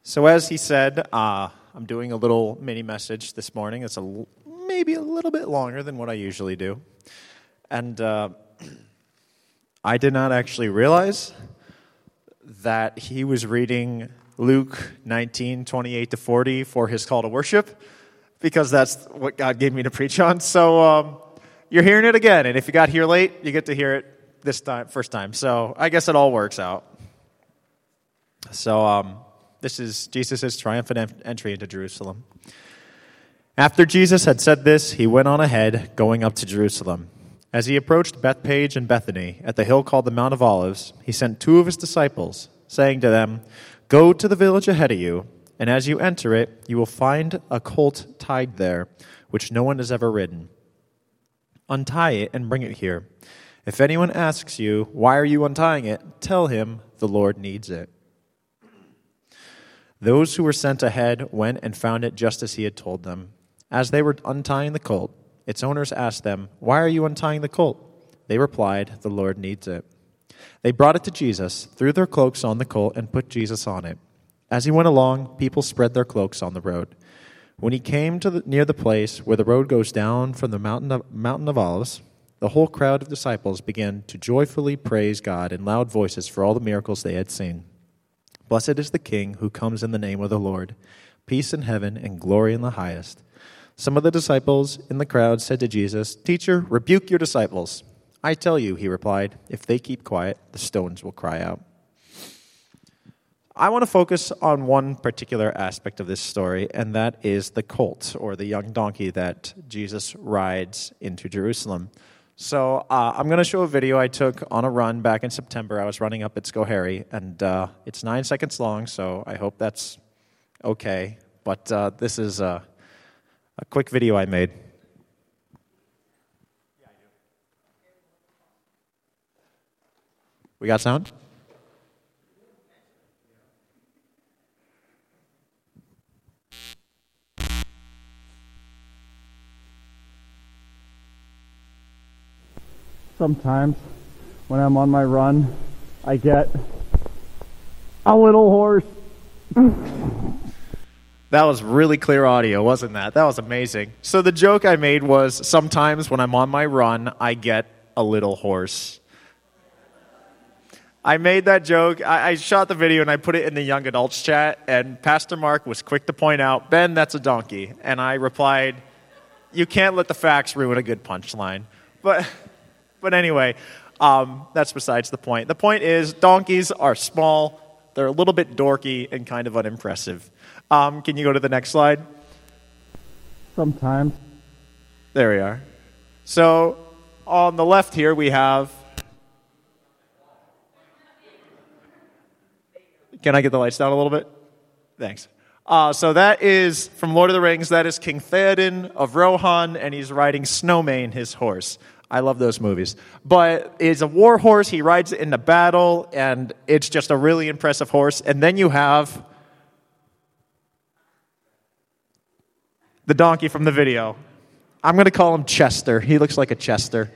So as he said, I'm doing a little mini message this morning. It's maybe a little bit longer than what I usually do. And I did not actually realize that he was reading Luke 19:28-40 for his call to worship, because that's what God gave me to preach on. So you're hearing it again, and if you got here late, you get to hear it this time, first time. So I guess it all works out. So this is Jesus' triumphant entry into Jerusalem. After Jesus had said this, he went on ahead, going up to Jerusalem. As he approached Bethphage and Bethany, at the hill called the Mount of Olives, he sent two of his disciples, saying to them, "Go to the village ahead of you, and as you enter it, you will find a colt tied there, which no one has ever ridden. Untie it and bring it here. If anyone asks you, 'Why are you untying it?' tell him, 'The Lord needs it.'" Those who were sent ahead went and found it just as he had told them. As they were untying the colt, its owners asked them, "Why are you untying the colt?" They replied, "The Lord needs it." They brought it to Jesus, threw their cloaks on the colt, and put Jesus on it. As he went along, people spread their cloaks on the road. When he came to near the place where the road goes down from the Mountain of Olives, the whole crowd of disciples began to joyfully praise God in loud voices for all the miracles they had seen. "Blessed is the King who comes in the name of the Lord. Peace in heaven and glory in the highest." Some of the disciples in the crowd said to Jesus, "Teacher, rebuke your disciples." "I tell you," he replied, "if they keep quiet, the stones will cry out." I want to focus on one particular aspect of this story, and that is the colt, or the young donkey that Jesus rides into Jerusalem. So I'm going to show a video I took on a run back in September. I was running up at Schoharie, and it's 9 seconds long, so I hope that's okay. But this is a quick video I made. We got sound? Sometimes when I'm on my run, I get a little hoarse. That was really clear audio, wasn't that? That was amazing. So the joke I made was, sometimes when I'm on my run, I get a little hoarse. I made that joke. I shot the video and I put it in the young adults chat, and Pastor Mark was quick to point out, "Ben, that's a donkey." And I replied, "You can't let the facts ruin a good punchline." But anyway, that's besides the point. The point is, donkeys are small, they're a little bit dorky, and kind of unimpressive. Can you go to the next slide? Sometimes. There we are. So on the left here we have... Can I get the lights down a little bit? Thanks. So that is, from Lord of the Rings, that is King Theoden of Rohan, and he's riding Snowmane, his horse. I love those movies. But it's a war horse. He rides it into battle, and it's just a really impressive horse. And then you have the donkey from the video. I'm going to call him Chester. He looks like a Chester.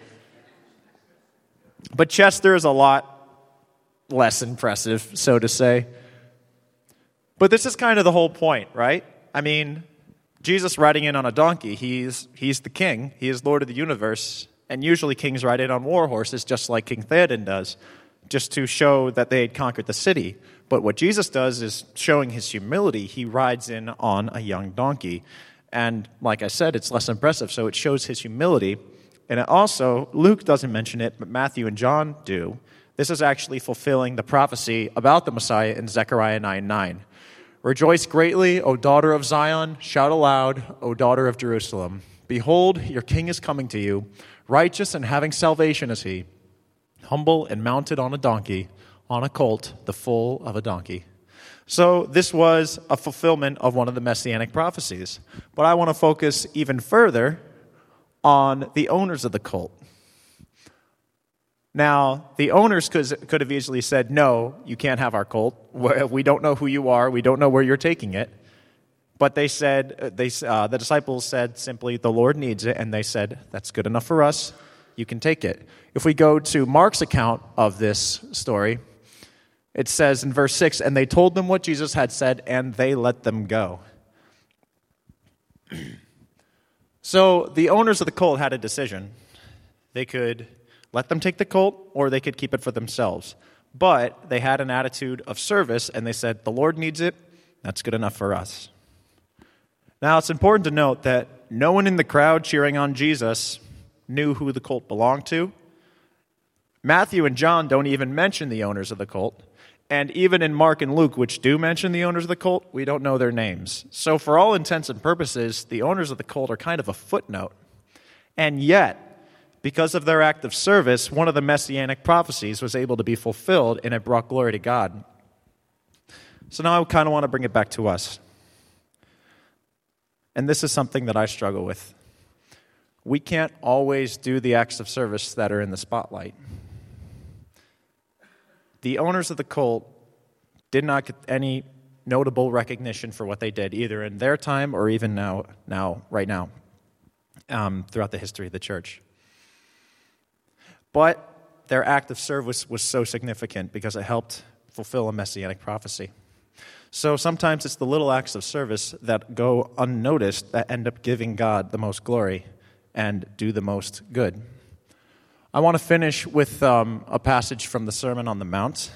But Chester is a lot less impressive, so to say. But this is kind of the whole point, right? I mean, Jesus riding in on a donkey, he's the king. He is Lord of the universe. And usually kings ride in on war horses, just like King Theoden does, just to show that they had conquered the city. But what Jesus does is, showing his humility, he rides in on a young donkey. And like I said, it's less impressive, so it shows his humility. And it also, Luke doesn't mention it, but Matthew and John do. This is actually fulfilling the prophecy about the Messiah in Zechariah 9:9. "Rejoice greatly, O daughter of Zion. Shout aloud, O daughter of Jerusalem. Behold, your king is coming to you. Righteous and having salvation is he, humble and mounted on a donkey, on a colt, the foal of a donkey." So this was a fulfillment of one of the messianic prophecies. But I want to focus even further on the owners of the colt. Now, the owners could have easily said, "No, you can't have our colt. We don't know who you are. We don't know where you're taking it." But they said, the disciples said simply, "The Lord needs it," and they said, "That's good enough for us. You can take it." If we go to Mark's account of this story, It says in verse 6, and they told them what Jesus had said, and they let them go. So the owners of the colt had a decision. They could let them take the colt, or they could keep it for themselves. But they had an attitude of service, and they said, the Lord needs it, that's good enough for us. Now, it's important to note that no one in the crowd cheering on Jesus knew who the colt belonged to. Matthew and John don't even mention the owners of the colt. And even in Mark and Luke, which do mention the owners of the colt, we don't know their names. So for all intents and purposes, the owners of the colt are kind of a footnote. And yet, because of their act of service, one of the messianic prophecies was able to be fulfilled, and it brought glory to God. So now I kind of want to bring it back to us. And this is something that I struggle with. We can't always do the acts of service that are in the spotlight. The owners of the colt did not get any notable recognition for what they did, either in their time or even right now, throughout the history of the church. But their act of service was so significant because it helped fulfill a messianic prophecy. So sometimes it's the little acts of service that go unnoticed that end up giving God the most glory and do the most good. I want to finish with a passage from the Sermon on the Mount.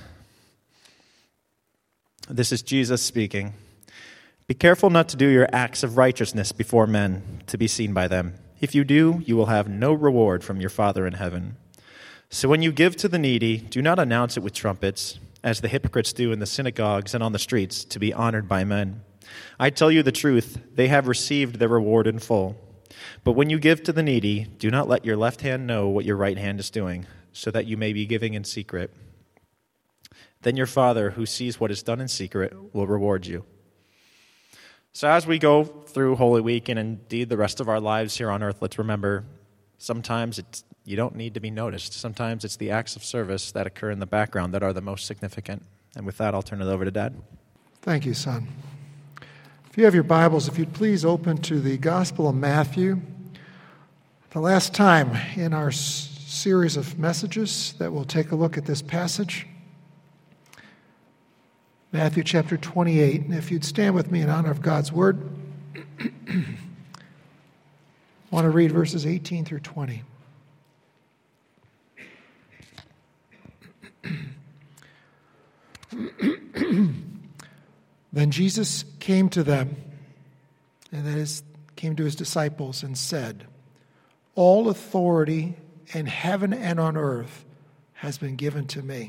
This is Jesus speaking. Be careful not to do your acts of righteousness before men to be seen by them. If you do, you will have no reward from your Father in heaven. So when you give to the needy, do not announce it with trumpets, as the hypocrites do in the synagogues and on the streets, to be honored by men. I tell you the truth, they have received their reward in full. But when you give to the needy, do not let your left hand know what your right hand is doing, so that you may be giving in secret. Then your Father, who sees what is done in secret, will reward you. So as we go through Holy Week and indeed the rest of our lives here on earth, let's remember sometimes you don't need to be noticed. Sometimes it's the acts of service that occur in the background that are the most significant. And with that, I'll turn it over to Dad. Thank you, son. If you have your Bibles, if you'd please open to the Gospel of Matthew. The last time in our series of messages that we'll take a look at this passage. Matthew chapter 28. And if you'd stand with me in honor of God's Word, I want to read verses 18 through 20. Then Jesus came to them, and that is, came to his disciples and said, all authority in heaven and on earth has been given to me.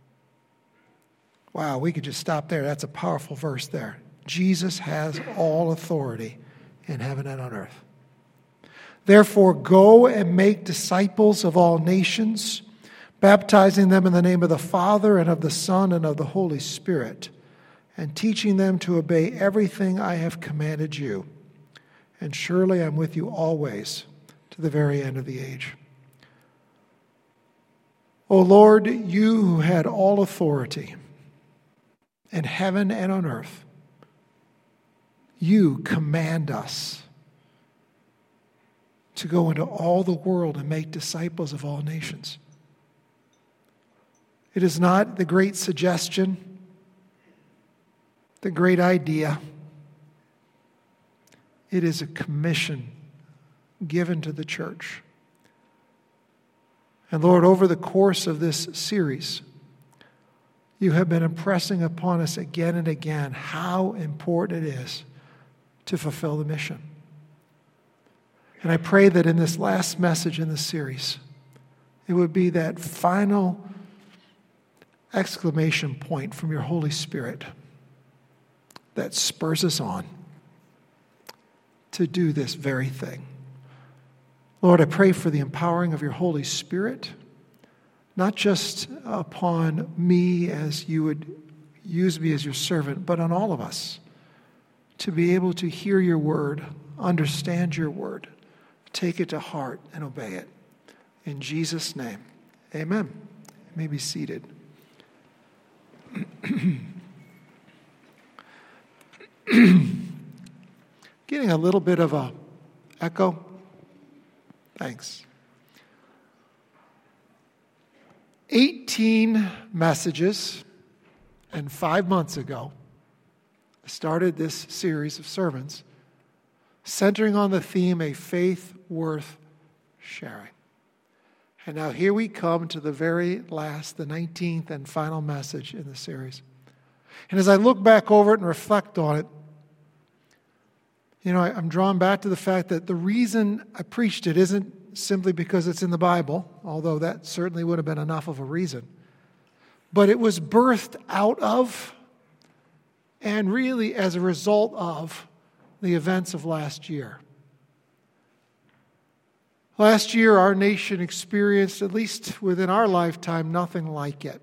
Wow, we could just stop there. That's a powerful verse there. Jesus has all authority in heaven and on earth. Therefore, go and make disciples of all nations, baptizing them in the name of the Father and of the Son and of the Holy Spirit, and teaching them to obey everything I have commanded you. And surely I'm with you always to the very end of the age. O Lord, you who had all authority in heaven and on earth, you command us to go into all the world and make disciples of all nations. It is not the great suggestion, the great idea. It is a commission given to the church. And Lord, over the course of this series, you have been impressing upon us again and again how important it is to fulfill the mission. And I pray that in this last message in the series, it would be that final exclamation point from your Holy Spirit that spurs us on to do this very thing. Lord, I pray for the empowering of your Holy Spirit, not just upon me as you would use me as your servant, but on all of us to be able to hear your word, understand your word, take it to heart, and obey it. In Jesus' name, amen. You may be seated. Getting a little bit of a echo. Thanks. 18 messages And 5 months ago, I started this series of sermons centering on the theme, a faith worth sharing. And now here we come to the very last, the 19th and final message in the series. And as I look back over it and reflect on it, I'm drawn back to the fact that the reason I preached it isn't simply because it's in the Bible, although that certainly would have been enough of a reason. But it was birthed out of and really as a result of the events of last year. Last year, our nation experienced, at least within our lifetime, nothing like it.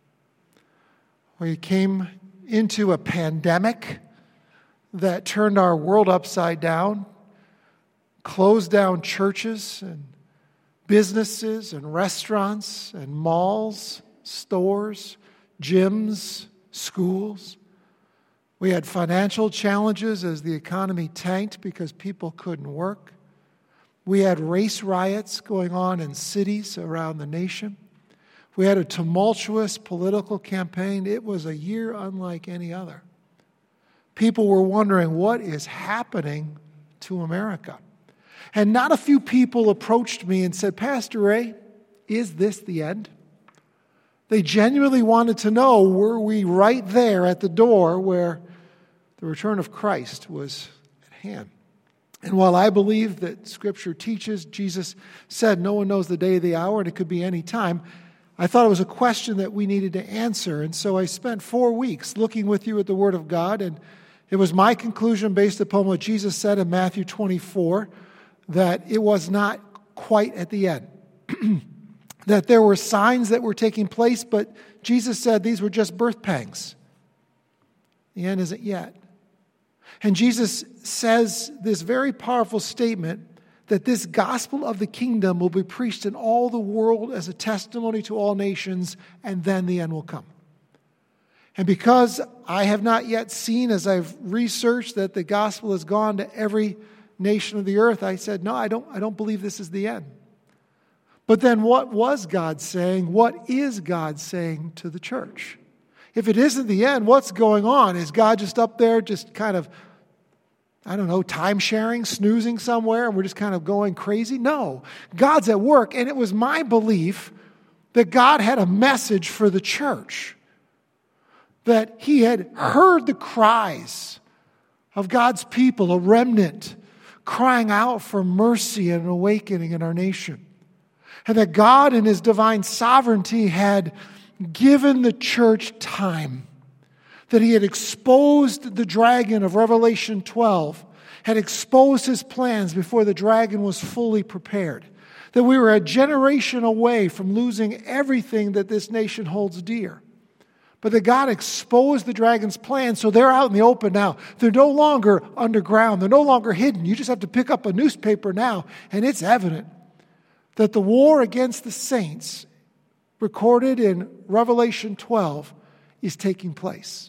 We came into a pandemic that turned our world upside down, closed down churches and businesses and restaurants and malls, stores, gyms, schools. We had financial challenges as the economy tanked because people couldn't work. We had race riots going on in cities around the nation. We had a tumultuous political campaign. It was a year unlike any other. People were wondering, what is happening to America? And not a few people approached me and said, Pastor Ray, is this the end? They genuinely wanted to know, were we right there at the door where the return of Christ was at hand? And while I believe that Scripture teaches, Jesus said no one knows the day or the hour, and it could be any time, I thought it was a question that we needed to answer. And so I spent 4 weeks looking with you at the Word of God, and it was my conclusion based upon what Jesus said in Matthew 24 that it was not quite at the end. That there were signs that were taking place, but Jesus said these were just birth pangs. The end isn't yet. And Jesus says this very powerful statement that this gospel of the kingdom will be preached in all the world as a testimony to all nations, and then the end will come. And because I have not yet seen, as I've researched, that the gospel has gone to every nation of the earth, I said, no, I don't believe this is the end. But then what was God saying? What is God saying to the church? If it isn't the end, what's going on? Is God just up there just kind of, time sharing, snoozing somewhere, and we're just kind of going crazy? No, God's at work. And it was my belief that God had a message for the church, that He had heard the cries of God's people, a remnant, crying out for mercy and an awakening in our nation. And that God in His divine sovereignty had given the church time. That He had exposed the dragon of Revelation 12, had exposed His plans before the dragon was fully prepared. That we were a generation away from losing everything that this nation holds dear. But that God exposed the dragon's plans, so they're out in the open now. They're no longer underground. They're no longer hidden. You just have to pick up a newspaper now, and it's evident that the war against the saints, recorded in Revelation 12, is taking place.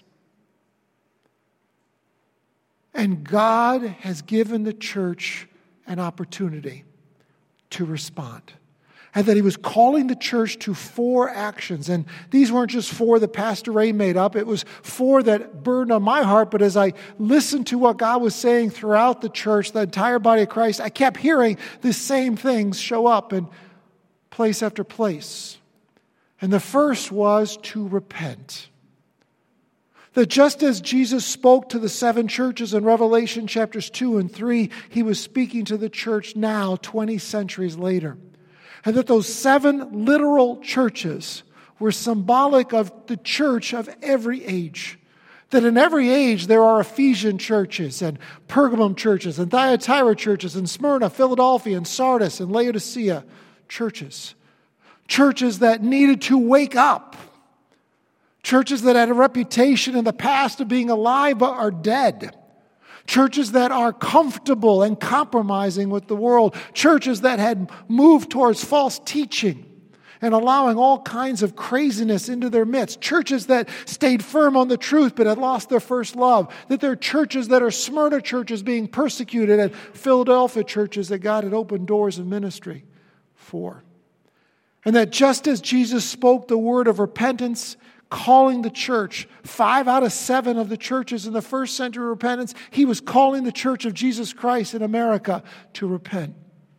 And God has given the church an opportunity to respond. And that He was calling the church to 4 actions. And these weren't just 4 that Pastor Ray made up. It was 4 that burned on my heart. But as I listened to what God was saying throughout the church, the entire body of Christ, I kept hearing the same things show up in place after place. And the first was to repent. That just as Jesus spoke to the 7 churches in Revelation chapters 2 and 3, He was speaking to the church now, 20 centuries later. And that those 7 literal churches were symbolic of the church of every age. That in every age there are Ephesian churches and Pergamum churches and Thyatira churches and Smyrna, Philadelphia and Sardis and Laodicea churches. Churches that needed to wake up. Churches that had a reputation in the past of being alive but are dead. Churches that are comfortable and compromising with the world. Churches that had moved towards false teaching and allowing all kinds of craziness into their midst. Churches that stayed firm on the truth but had lost their first love. That there are churches that are Smyrna churches being persecuted and Philadelphia churches that God had opened doors of ministry for. And that just as Jesus spoke the word of repentance, calling the church. 5 out of 7 of the churches in the first century repentance, he was calling the church of Jesus Christ in America to repent.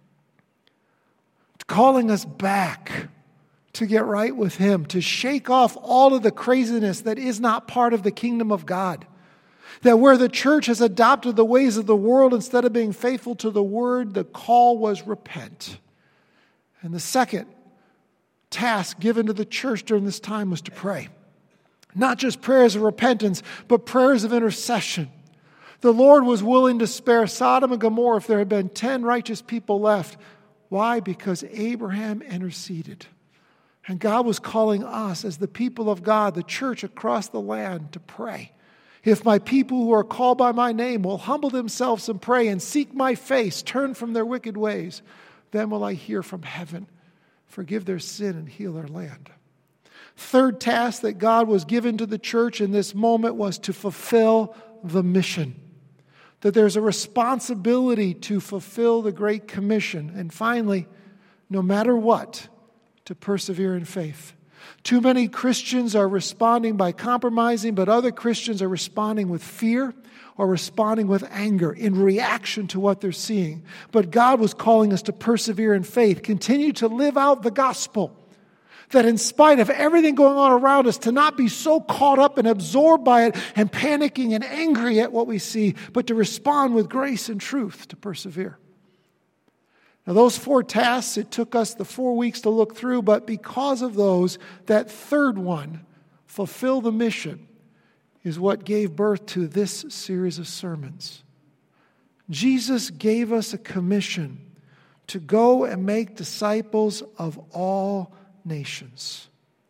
Calling us back to get right with him, to shake off all of the craziness that is not part of the kingdom of God. That where the church has adopted the ways of the world instead of being faithful to the word, the call was repent. And the second task given to the church during this time was to pray. Not just prayers of repentance, but prayers of intercession. The Lord was willing to spare Sodom and Gomorrah if there had been 10 righteous people left. Why? Because Abraham interceded. And God was calling us as the people of God, the church across the land, to pray. If my people who are called by my name will humble themselves and pray and seek my face, turn from their wicked ways, then will I hear from heaven, forgive their sin and heal their land. Third task that God was given to the church in this moment was to fulfill the mission. That there's a responsibility to fulfill the Great Commission. And finally, no matter what, to persevere in faith. Too many Christians are responding by compromising, but other Christians are responding with fear or responding with anger in reaction to what they're seeing. But God was calling us to persevere in faith, continue to live out the gospel. That in spite of everything going on around us, to not be so caught up and absorbed by it and panicking and angry at what we see, but to respond with grace and truth, to persevere. Now, those 4 tasks, it took us the 4 weeks to look through, but because of those, that third one, fulfill the mission, is what gave birth to this series of sermons. Jesus gave us a commission to go and make disciples of all nations,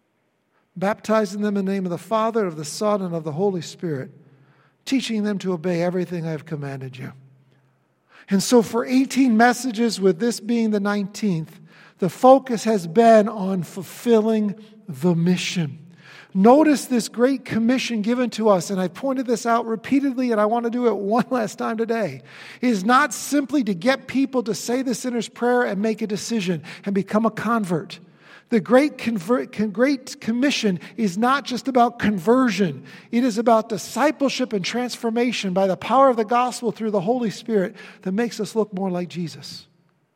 baptizing them in the name of the Father, of the Son, and of the Holy Spirit, teaching them to obey everything I have commanded you. And so for 18 messages, with this being the 19th, the focus has been on fulfilling the mission. Notice this great commission given to us, and I pointed this out repeatedly, and I want to do it one last time today, is not simply to get people to say the sinner's prayer and make a decision and become a convert. The Great Commission is not just about conversion. It is about discipleship and transformation by the power of the gospel through the Holy Spirit that makes us look more like Jesus.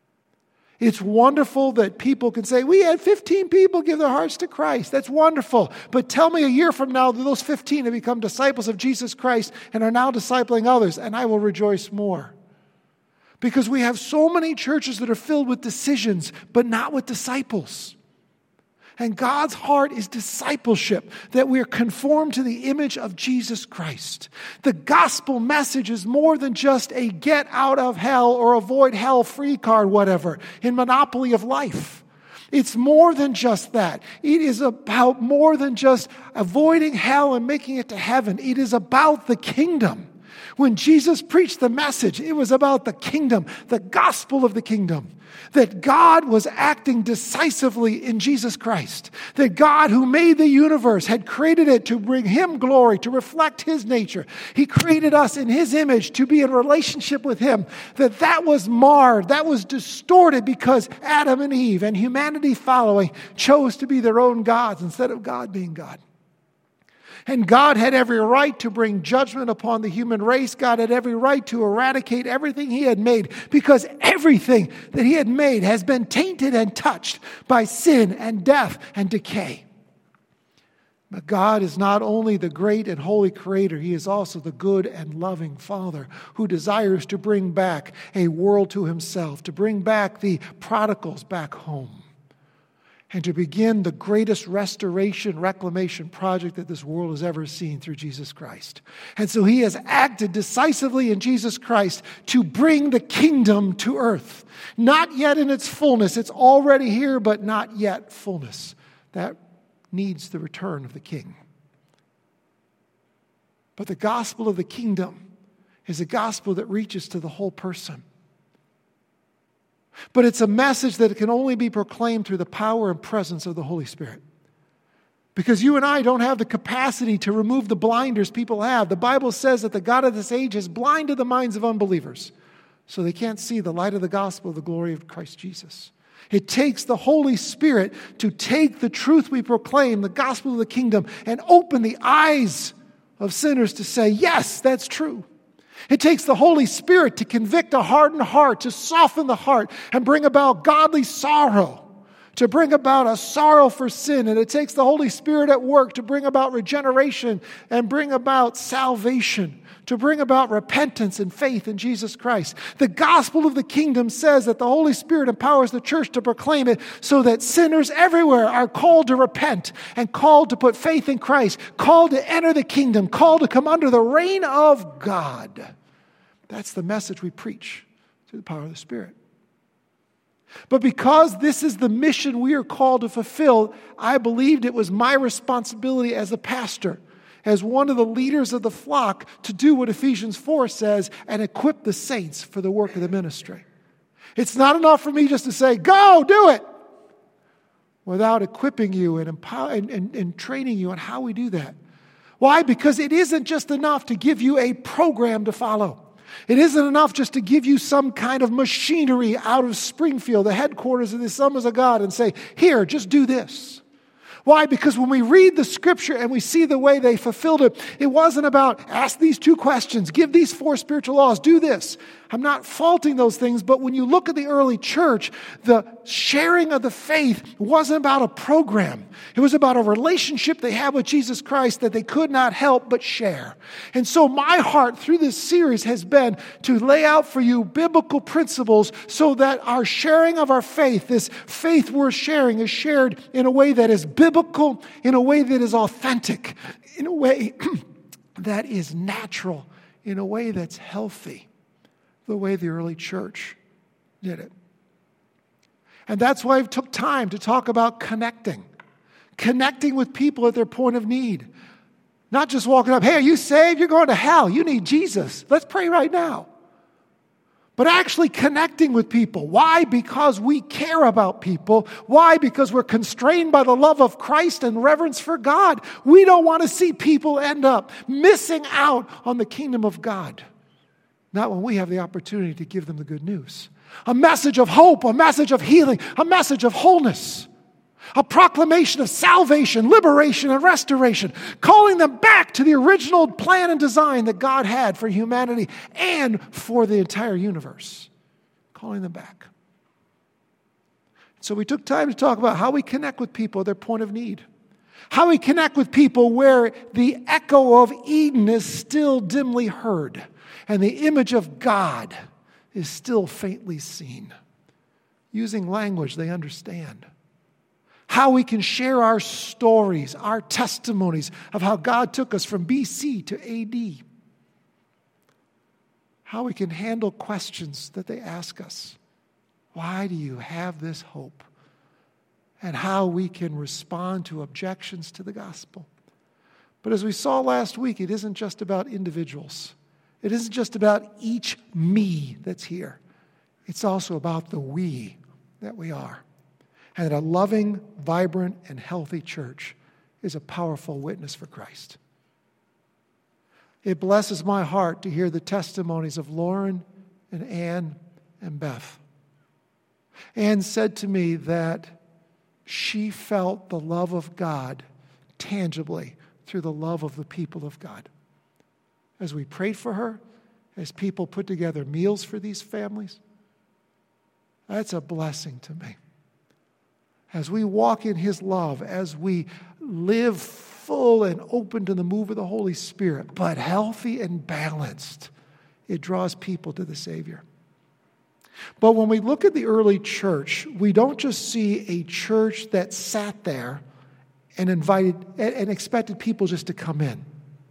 It's wonderful that people can say, we had 15 people give their hearts to Christ. That's wonderful. But tell me a year from now that those 15 have become disciples of Jesus Christ and are now discipling others, and I will rejoice more. Because we have so many churches that are filled with decisions, but not with disciples. And God's heart is discipleship, that we are conformed to the image of Jesus Christ. The gospel message is more than just a get out of hell or avoid hell free card, whatever, in Monopoly of life. It's more than just that. It is about more than just avoiding hell and making it to heaven. It is about the kingdom. When Jesus preached the message, it was about the kingdom, the gospel of the kingdom. That God was acting decisively in Jesus Christ. That God, who made the universe, had created it to bring Him glory, to reflect His nature. He created us in His image to be in relationship with Him. That was marred, that was distorted because Adam and Eve and humanity following chose to be their own gods instead of God being God. And God had every right to bring judgment upon the human race. God had every right to eradicate everything He had made, because everything that He had made has been tainted and touched by sin and death and decay. But God is not only the great and holy Creator, He is also the good and loving Father who desires to bring back a world to Himself, to bring back the prodigals back home, and to begin the greatest restoration, reclamation project that this world has ever seen through Jesus Christ. And so He has acted decisively in Jesus Christ to bring the kingdom to earth. Not yet in its fullness. It's already here, but not yet fullness. That needs the return of the King. But the gospel of the kingdom is a gospel that reaches to the whole person. But it's a message that can only be proclaimed through the power and presence of the Holy Spirit. Because you and I don't have the capacity to remove the blinders people have. The Bible says that the God of this age has blinded the minds of unbelievers, so they can't see the light of the gospel of the glory of Christ Jesus. It takes the Holy Spirit to take the truth we proclaim, the gospel of the kingdom, and open the eyes of sinners to say, yes, that's true. It takes the Holy Spirit to convict a hardened heart, to soften the heart, and bring about godly sorrow, to bring about a sorrow for sin. And it takes the Holy Spirit at work to bring about regeneration and bring about salvation, to bring about repentance and faith in Jesus Christ. The gospel of the kingdom says that the Holy Spirit empowers the church to proclaim it so that sinners everywhere are called to repent and called to put faith in Christ, called to enter the kingdom, called to come under the reign of God. That's the message we preach through the power of the Spirit. But because this is the mission we are called to fulfill, I believed it was my responsibility as a pastor, as one of the leaders of the flock, to do what Ephesians 4 says and equip the saints for the work of the ministry. It's not enough for me just to say, go, do it, without equipping you and training you on how we do that. Why? Because it isn't just enough to give you a program to follow. It isn't enough just to give you some kind of machinery out of Springfield, the headquarters of the Assemblies of God, and say, here, just do this. Why? Because when we read the Scripture and we see the way they fulfilled it, it wasn't about ask these 2 questions, give these 4 spiritual laws, do this. I'm not faulting those things, but when you look at the early church, the sharing of the faith wasn't about a program. It was about a relationship they had with Jesus Christ that they could not help but share. And so my heart through this series has been to lay out for you biblical principles so that our sharing of our faith, this faith we're sharing, is shared in a way that is biblical, in a way that is authentic, in a way that is natural, in a way that's healthy. The way the early church did it. And that's why I took time to talk about connecting with people at their point of need. Not just walking up, hey, are you saved? You're going to hell. You need Jesus. Let's pray right now. But actually connecting with people. Why? Because we care about people. Why? Because we're constrained by the love of Christ and reverence for God. We don't want to see people end up missing out on the kingdom of God. Not when we have the opportunity to give them the good news. A message of hope, a message of healing, a message of wholeness. A proclamation of salvation, liberation, and restoration. Calling them back to the original plan and design that God had for humanity and for the entire universe. Calling them back. So we took time to talk about how we connect with people at their point of need. How we connect with people where the echo of Eden is still dimly heard. And the image of God is still faintly seen. Using language they understand. How we can share our stories, our testimonies of how God took us from BC to AD. How we can handle questions that they ask us. Why do you have this hope? And how we can respond to objections to the gospel. But as we saw last week, it isn't just about individuals. It isn't just about each me that's here. It's also about the we that we are. And that a loving, vibrant, and healthy church is a powerful witness for Christ. It blesses my heart to hear the testimonies of Lauren and Ann and Beth. Ann said to me that she felt the love of God tangibly through the love of the people of God. As we prayed for her, as people put together meals for these families, that's a blessing to me. As we walk in His love, as we live full and open to the move of the Holy Spirit, but healthy and balanced, it draws people to the Savior. But when we look at the early church, we don't just see a church that sat there and invited and expected people just to come in.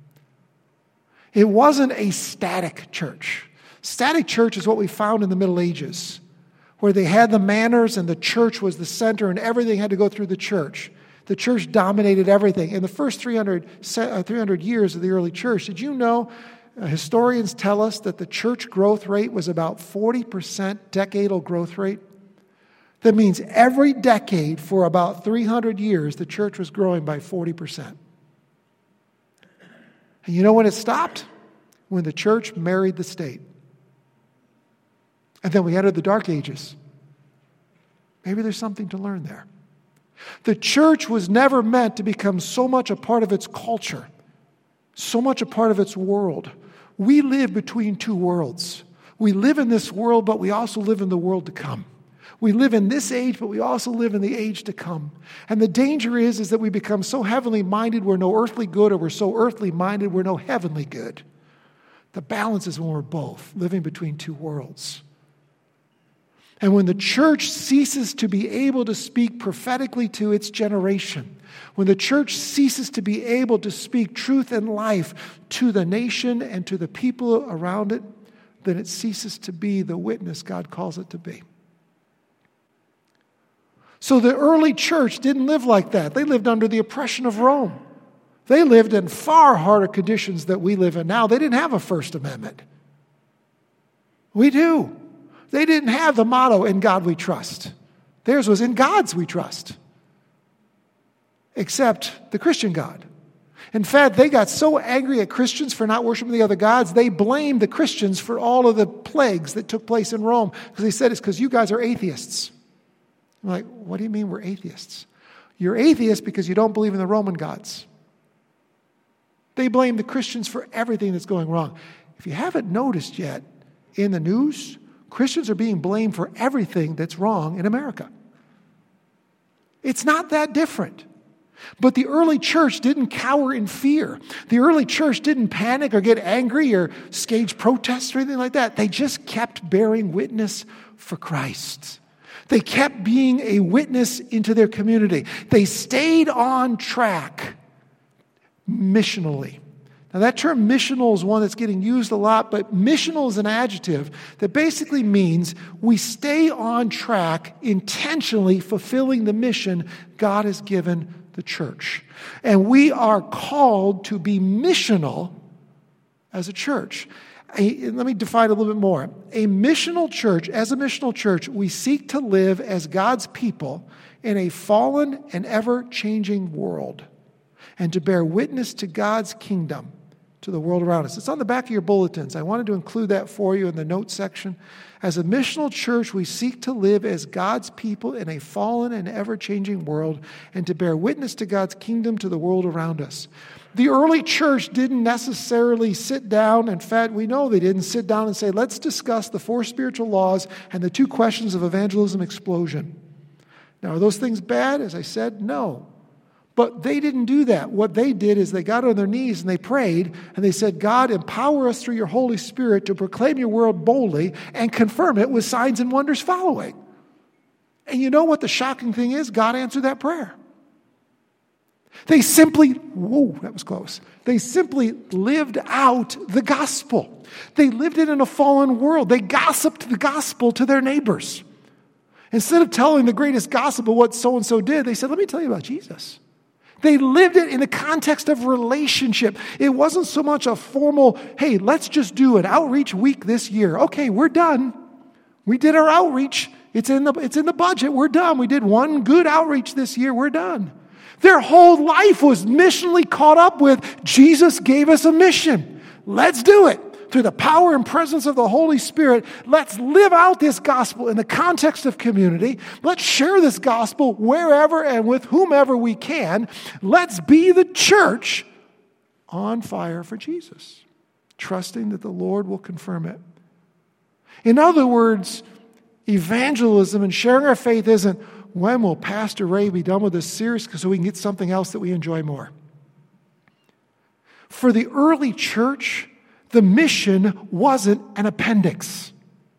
It wasn't a static church. Static church is what we found in the Middle Ages, where they had the manners and the church was the center and everything had to go through the church. The church dominated everything. In the first 300 years of the early church, did you know, historians tell us that the church growth rate was about 40% decadal growth rate? That means every decade for about 300 years, the church was growing by 40%. And you know when it stopped? When the church married the state. And then we entered the Dark Ages. Maybe there's something to learn there. The church was never meant to become so much a part of its culture, so much a part of its world. We live between two worlds. We live in this world, but we also live in the world to come. We live in this age, but we also live in the age to come. And the danger is that we become so heavenly minded we're no earthly good, or we're so earthly minded we're no heavenly good. The balance is when we're both living between two worlds. And when the church ceases to be able to speak prophetically to its generation, when the church ceases to be able to speak truth and life to the nation and to the people around it, then it ceases to be the witness God calls it to be. So the early church didn't live like that. They lived under the oppression of Rome. They lived in far harder conditions than we live in now. They didn't have a First Amendment. We do. They didn't have the motto, "In God we trust." Theirs was, "In God's we trust." Except the Christian God. In fact, they got so angry at Christians for not worshiping the other gods, they blamed the Christians for all of the plagues that took place in Rome. Because they said, it's because you guys are atheists. I'm like, what do you mean we're atheists? You're atheists because you don't believe in the Roman gods. They blame the Christians for everything that's going wrong. If you haven't noticed yet, in the news, Christians are being blamed for everything that's wrong in America. It's not that different. But the early church didn't cower in fear. The early church didn't panic or get angry or stage protests or anything like that. They just kept bearing witness for Christ. They kept being a witness into their community. They stayed on track missionally. Now that term missional is one that's getting used a lot, but missional is an adjective that basically means we stay on track intentionally fulfilling the mission God has given the church. And we are called to be missional as a church. Let me define it a little bit more. A missional church, as a missional church, we seek to live as God's people in a fallen and ever-changing world and to bear witness to God's kingdom to the world around us. It's on the back of your bulletins. I wanted to include that for you in the notes section. As a missional church, we seek to live as God's people in a fallen and ever-changing world and to bear witness to God's kingdom to the world around us. The early church didn't necessarily sit down. In fact, we know they didn't sit down and say, let's discuss the 4 spiritual laws and the 2 questions of evangelism explosion. Now, are those things bad? As I said, no. But they didn't do that. What they did is they got on their knees and they prayed and they said, God, empower us through your Holy Spirit to proclaim your word boldly and confirm it with signs and wonders following. And you know what the shocking thing is? God answered that prayer. They simply, whoa, that was close. They simply lived out the gospel. They lived it in a fallen world. They gossiped the gospel to their neighbors. Instead of telling the greatest gossip of what so-and-so did, they said, let me tell you about Jesus. They lived it in the context of relationship. It wasn't so much a formal, hey, let's just do an outreach week this year. Okay, we're done. We did our outreach. It's in the budget. We're done. We did one good outreach this year. We're done. Their whole life was missionally caught up with Jesus gave us a mission. Let's do it. Through the power and presence of the Holy Spirit, let's live out this gospel in the context of community. Let's share this gospel wherever and with whomever we can. Let's be the church on fire for Jesus, trusting that the Lord will confirm it. In other words, evangelism and sharing our faith isn't, when will Pastor Ray be done with this series so we can get something else that we enjoy more? For the early church, the mission wasn't an appendix.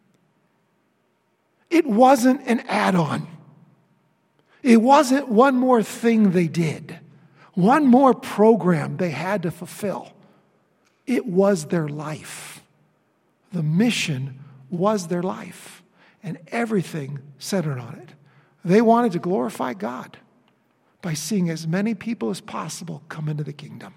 It wasn't an add-on. It wasn't one more thing they did, one more program they had to fulfill. It was their life. The mission was their life, and everything centered on it. They wanted to glorify God by seeing as many people as possible come into the kingdom.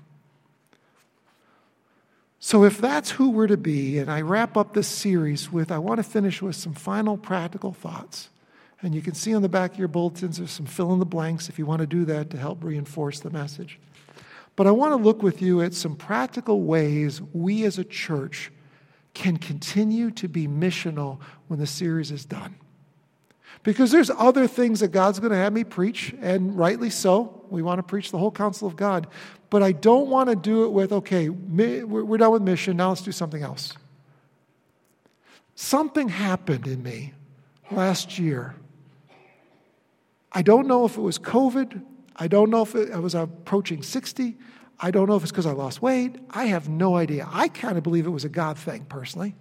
So if that's who we're to be, and I wrap up this series with, I want to finish with some final practical thoughts. And you can see on the back of your bulletins, there's some fill in the blanks if you want to do that to help reinforce the message. But I want to look with you at some practical ways we as a church can continue to be missional when the series is done. Because there's other things that God's going to have me preach, and rightly so. We want to preach the whole counsel of God. But I don't want to do it with, okay, we're done with mission, now let's do something else. Something happened in me last year. I don't know if it was COVID. I don't know if I was approaching 60. I don't know if it's because I lost weight. I have no idea. I kind of believe it was a God thing, personally.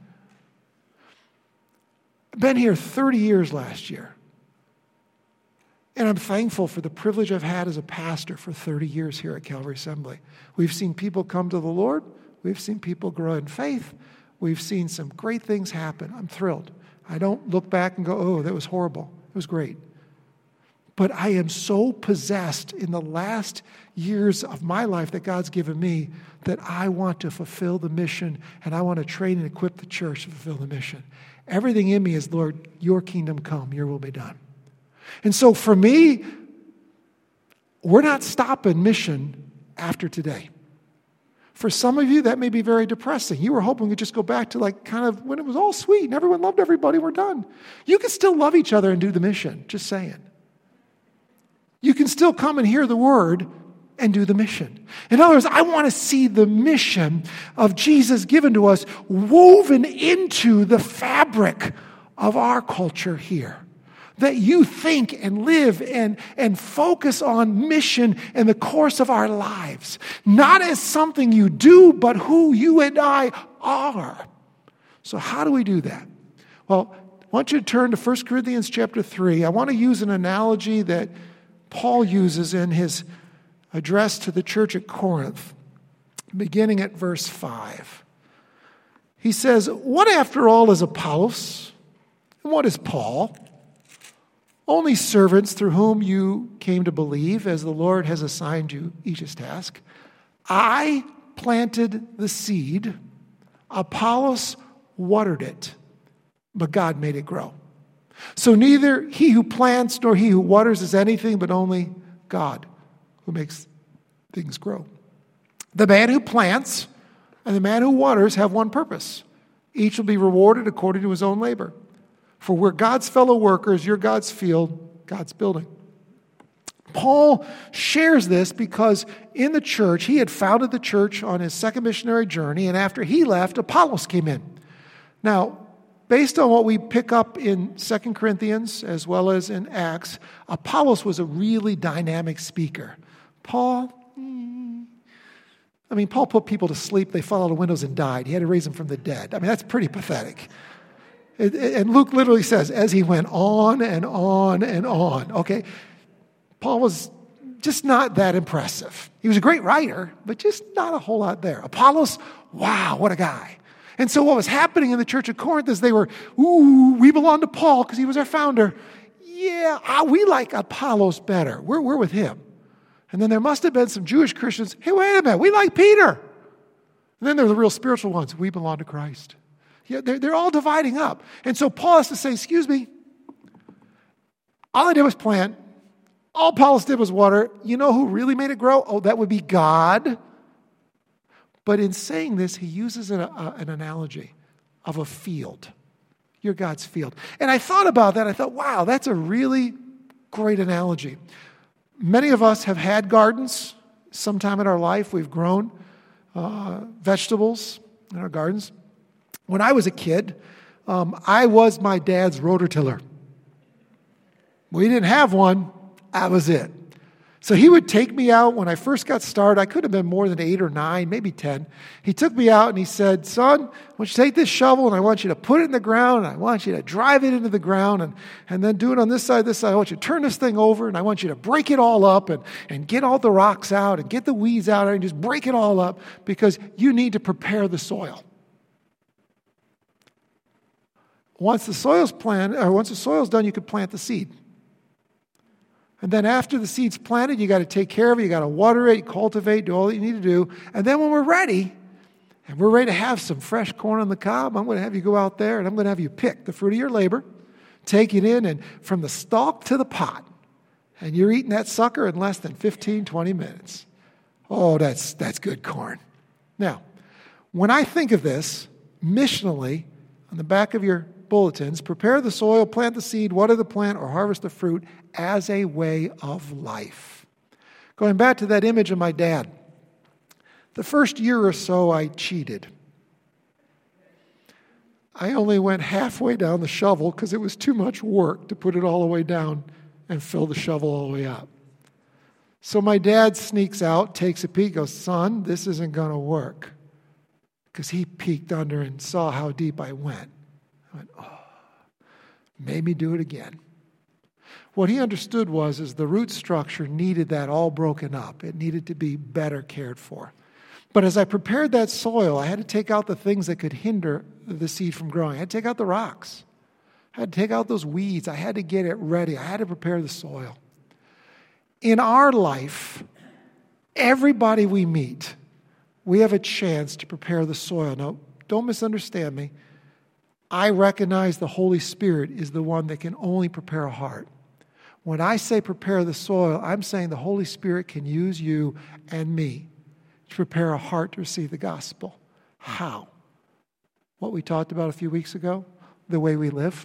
I've been here 30 years last year. And I'm thankful for the privilege I've had as a pastor for 30 years here at Calvary Assembly. We've seen people come to the Lord. We've seen people grow in faith. We've seen some great things happen. I'm thrilled. I don't look back and go, oh, that was horrible. It was great. But I am so possessed in the last years of my life that God's given me that I want to fulfill the mission, and I want to train and equip the church to fulfill the mission. Everything in me is, Lord, your kingdom come, your will be done. And so for me, we're not stopping mission after today. For some of you, that may be very depressing. You were hoping we could just go back to like kind of when it was all sweet and everyone loved everybody, we're done. You can still love each other and do the mission, just saying. You can still come and hear the word and do the mission. In other words, I want to see the mission of Jesus given to us woven into the fabric of our culture here. That you think and live and focus on mission in the course of our lives. Not as something you do, but who you and I are. So how do we do that? Well, I want you to turn to 1 Corinthians chapter 3. I want to use an analogy that Paul uses in his address to the church at Corinth, beginning at verse 5. He says, "What after all is Apollos? And what is Paul? Only servants through whom you came to believe, as the Lord has assigned you each his task. I planted the seed, Apollos watered it, but God made it grow. So neither he who plants nor he who waters is anything, but only God who makes things grow. The man who plants and the man who waters have one purpose. Each will be rewarded according to his own labor. For we're God's fellow workers, you're God's field, God's building." Paul shares this because in the church, he had founded the church on his second missionary journey, and after he left, Apollos came in. Now, based on what we pick up in 2 Corinthians as well as in Acts, Apollos was a really dynamic speaker. Paul put people to sleep, they fell out of windows and died. He had to raise them from the dead. That's pretty pathetic. And Luke literally says, as he went on and on and on, okay? Paul was just not that impressive. He was a great writer, but just not a whole lot there. Apollos, wow, what a guy. And so what was happening in the church of Corinth is they were, we belong to Paul because he was our founder. Yeah, we like Apollos better. We're with him. And then there must have been some Jewish Christians, hey, wait a minute, we like Peter. And then there were the real spiritual ones, we belong to Christ. Yeah, they're all dividing up. And so Paul has to say, excuse me, all I did was plant. All Apollos did was water. You know who really made it grow? Oh, that would be God. But in saying this, he uses an analogy of a field. You're God's field. And I thought about that. I thought, wow, that's a really great analogy. Many of us have had gardens sometime in our life. We've grown vegetables in our gardens. When I was a kid, I was my dad's rototiller. We didn't have one. That was it. So he would take me out when I first got started. I could have been more than 8 or 9, maybe 10. He took me out and he said, son, I want you to take this shovel and I want you to put it in the ground and I want you to drive it into the ground and then do it on this side, this side. I want you to turn this thing over and I want you to break it all up and get all the rocks out and get the weeds out and just break it all up because you need to prepare the soil. Once the soil's done, you could plant the seed. And then after the seed's planted, you got to take care of it. You got to water it, cultivate, do all that you need to do. And then when we're ready, and we're ready to have some fresh corn on the cob, I'm going to have you go out there and I'm going to have you pick the fruit of your labor, take it in, and from the stalk to the pot. And you're eating that sucker in less than 15, 20 minutes. Oh, that's good corn. Now, when I think of this, missionally, on the back of your bulletins. Prepare the soil, plant the seed, water the plant, or harvest the fruit as a way of life. Going back to that image of my dad, the first year or so I cheated. I only went halfway down the shovel because it was too much work to put it all the way down and fill the shovel all the way up. So my dad sneaks out, takes a peek, goes, "Son, this isn't going to work." Because he peeked under and saw how deep I went. I went, "Oh," made me do it again. What he understood is the root structure needed that all broken up. It needed to be better cared for. But as I prepared that soil, I had to take out the things that could hinder the seed from growing. I had to take out the rocks. I had to take out those weeds. I had to get it ready. I had to prepare the soil. In our life, everybody we meet, we have a chance to prepare the soil. Now, don't misunderstand me. I recognize the Holy Spirit is the one that can only prepare a heart. When I say prepare the soil, I'm saying the Holy Spirit can use you and me to prepare a heart to receive the gospel. How? What we talked about a few weeks ago, the way we live.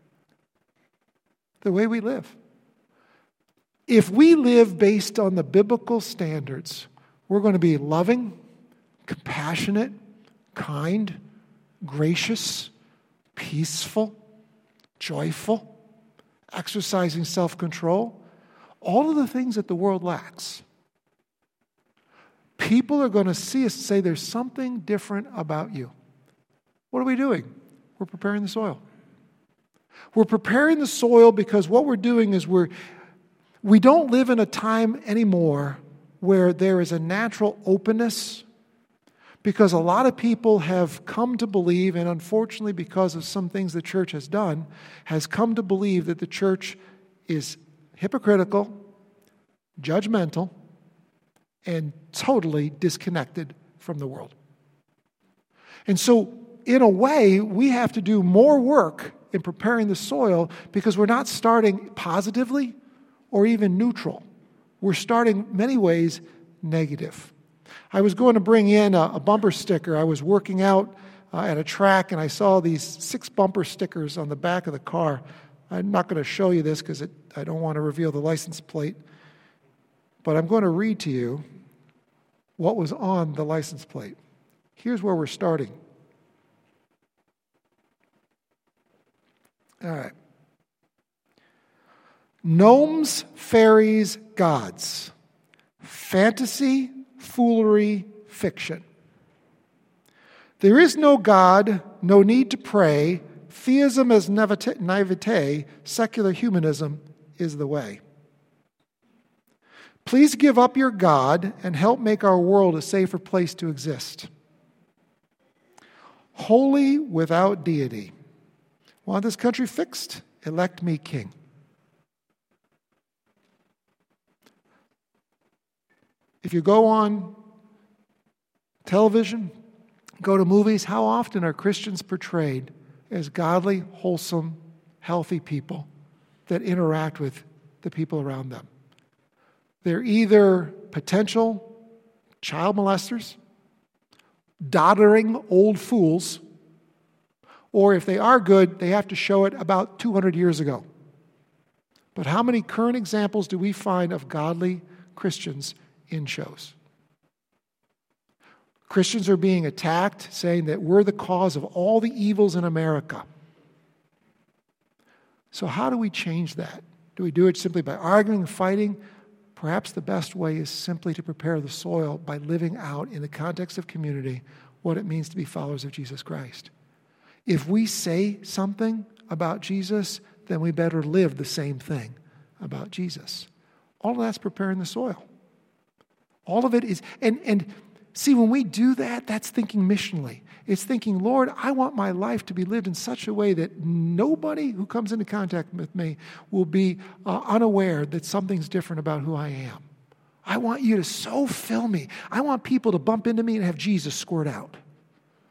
The way we live. If we live based on the biblical standards, we're going to be loving, compassionate, kind, gracious, peaceful, joyful, exercising self-control, all of the things that the world lacks. People are going to see us and say, "There's something different about you." What are we doing? We're preparing the soil. We're preparing the soil because what we're doing is we don't live in a time anymore where there is a natural openness, because a lot of people have come to believe, and unfortunately because of some things the church has done, has come to believe that the church is hypocritical, judgmental, and totally disconnected from the world. And so, in a way, we have to do more work in preparing the soil because we're not starting positively or even neutral. We're starting, many ways, negative. I was going to bring in a bumper sticker. I was working out at a track, and I saw these 6 bumper stickers on the back of the car. I'm not going to show you this because I don't want to reveal the license plate. But I'm going to read to you what was on the license plate. Here's where we're starting. All right. Gnomes, fairies, gods. Fantasy, foolery, fiction. There is no God, no need to pray. Theism as naivete, secular humanism is the way. Please give up your God and help make our world a safer place to exist. Holy without deity. Want this country fixed? Elect me king. If you go on television, go to movies, how often are Christians portrayed as godly, wholesome, healthy people that interact with the people around them? They're either potential child molesters, doddering old fools, or if they are good, they have to show it about 200 years ago. But how many current examples do we find of godly Christians in shows? Christians are being attacked, saying that we're the cause of all the evils in America. So how do we change that? Do we do it simply by arguing and fighting? Perhaps the best way is simply to prepare the soil by living out in the context of community what it means to be followers of Jesus Christ. If we say something about Jesus, then we better live the same thing about Jesus. All of that's preparing the soil. All of it is, and see, when we do that, that's thinking missionally. It's thinking, Lord, I want my life to be lived in such a way that nobody who comes into contact with me will be unaware that something's different about who I am. I want you to so fill me. I want people to bump into me and have Jesus squirt out.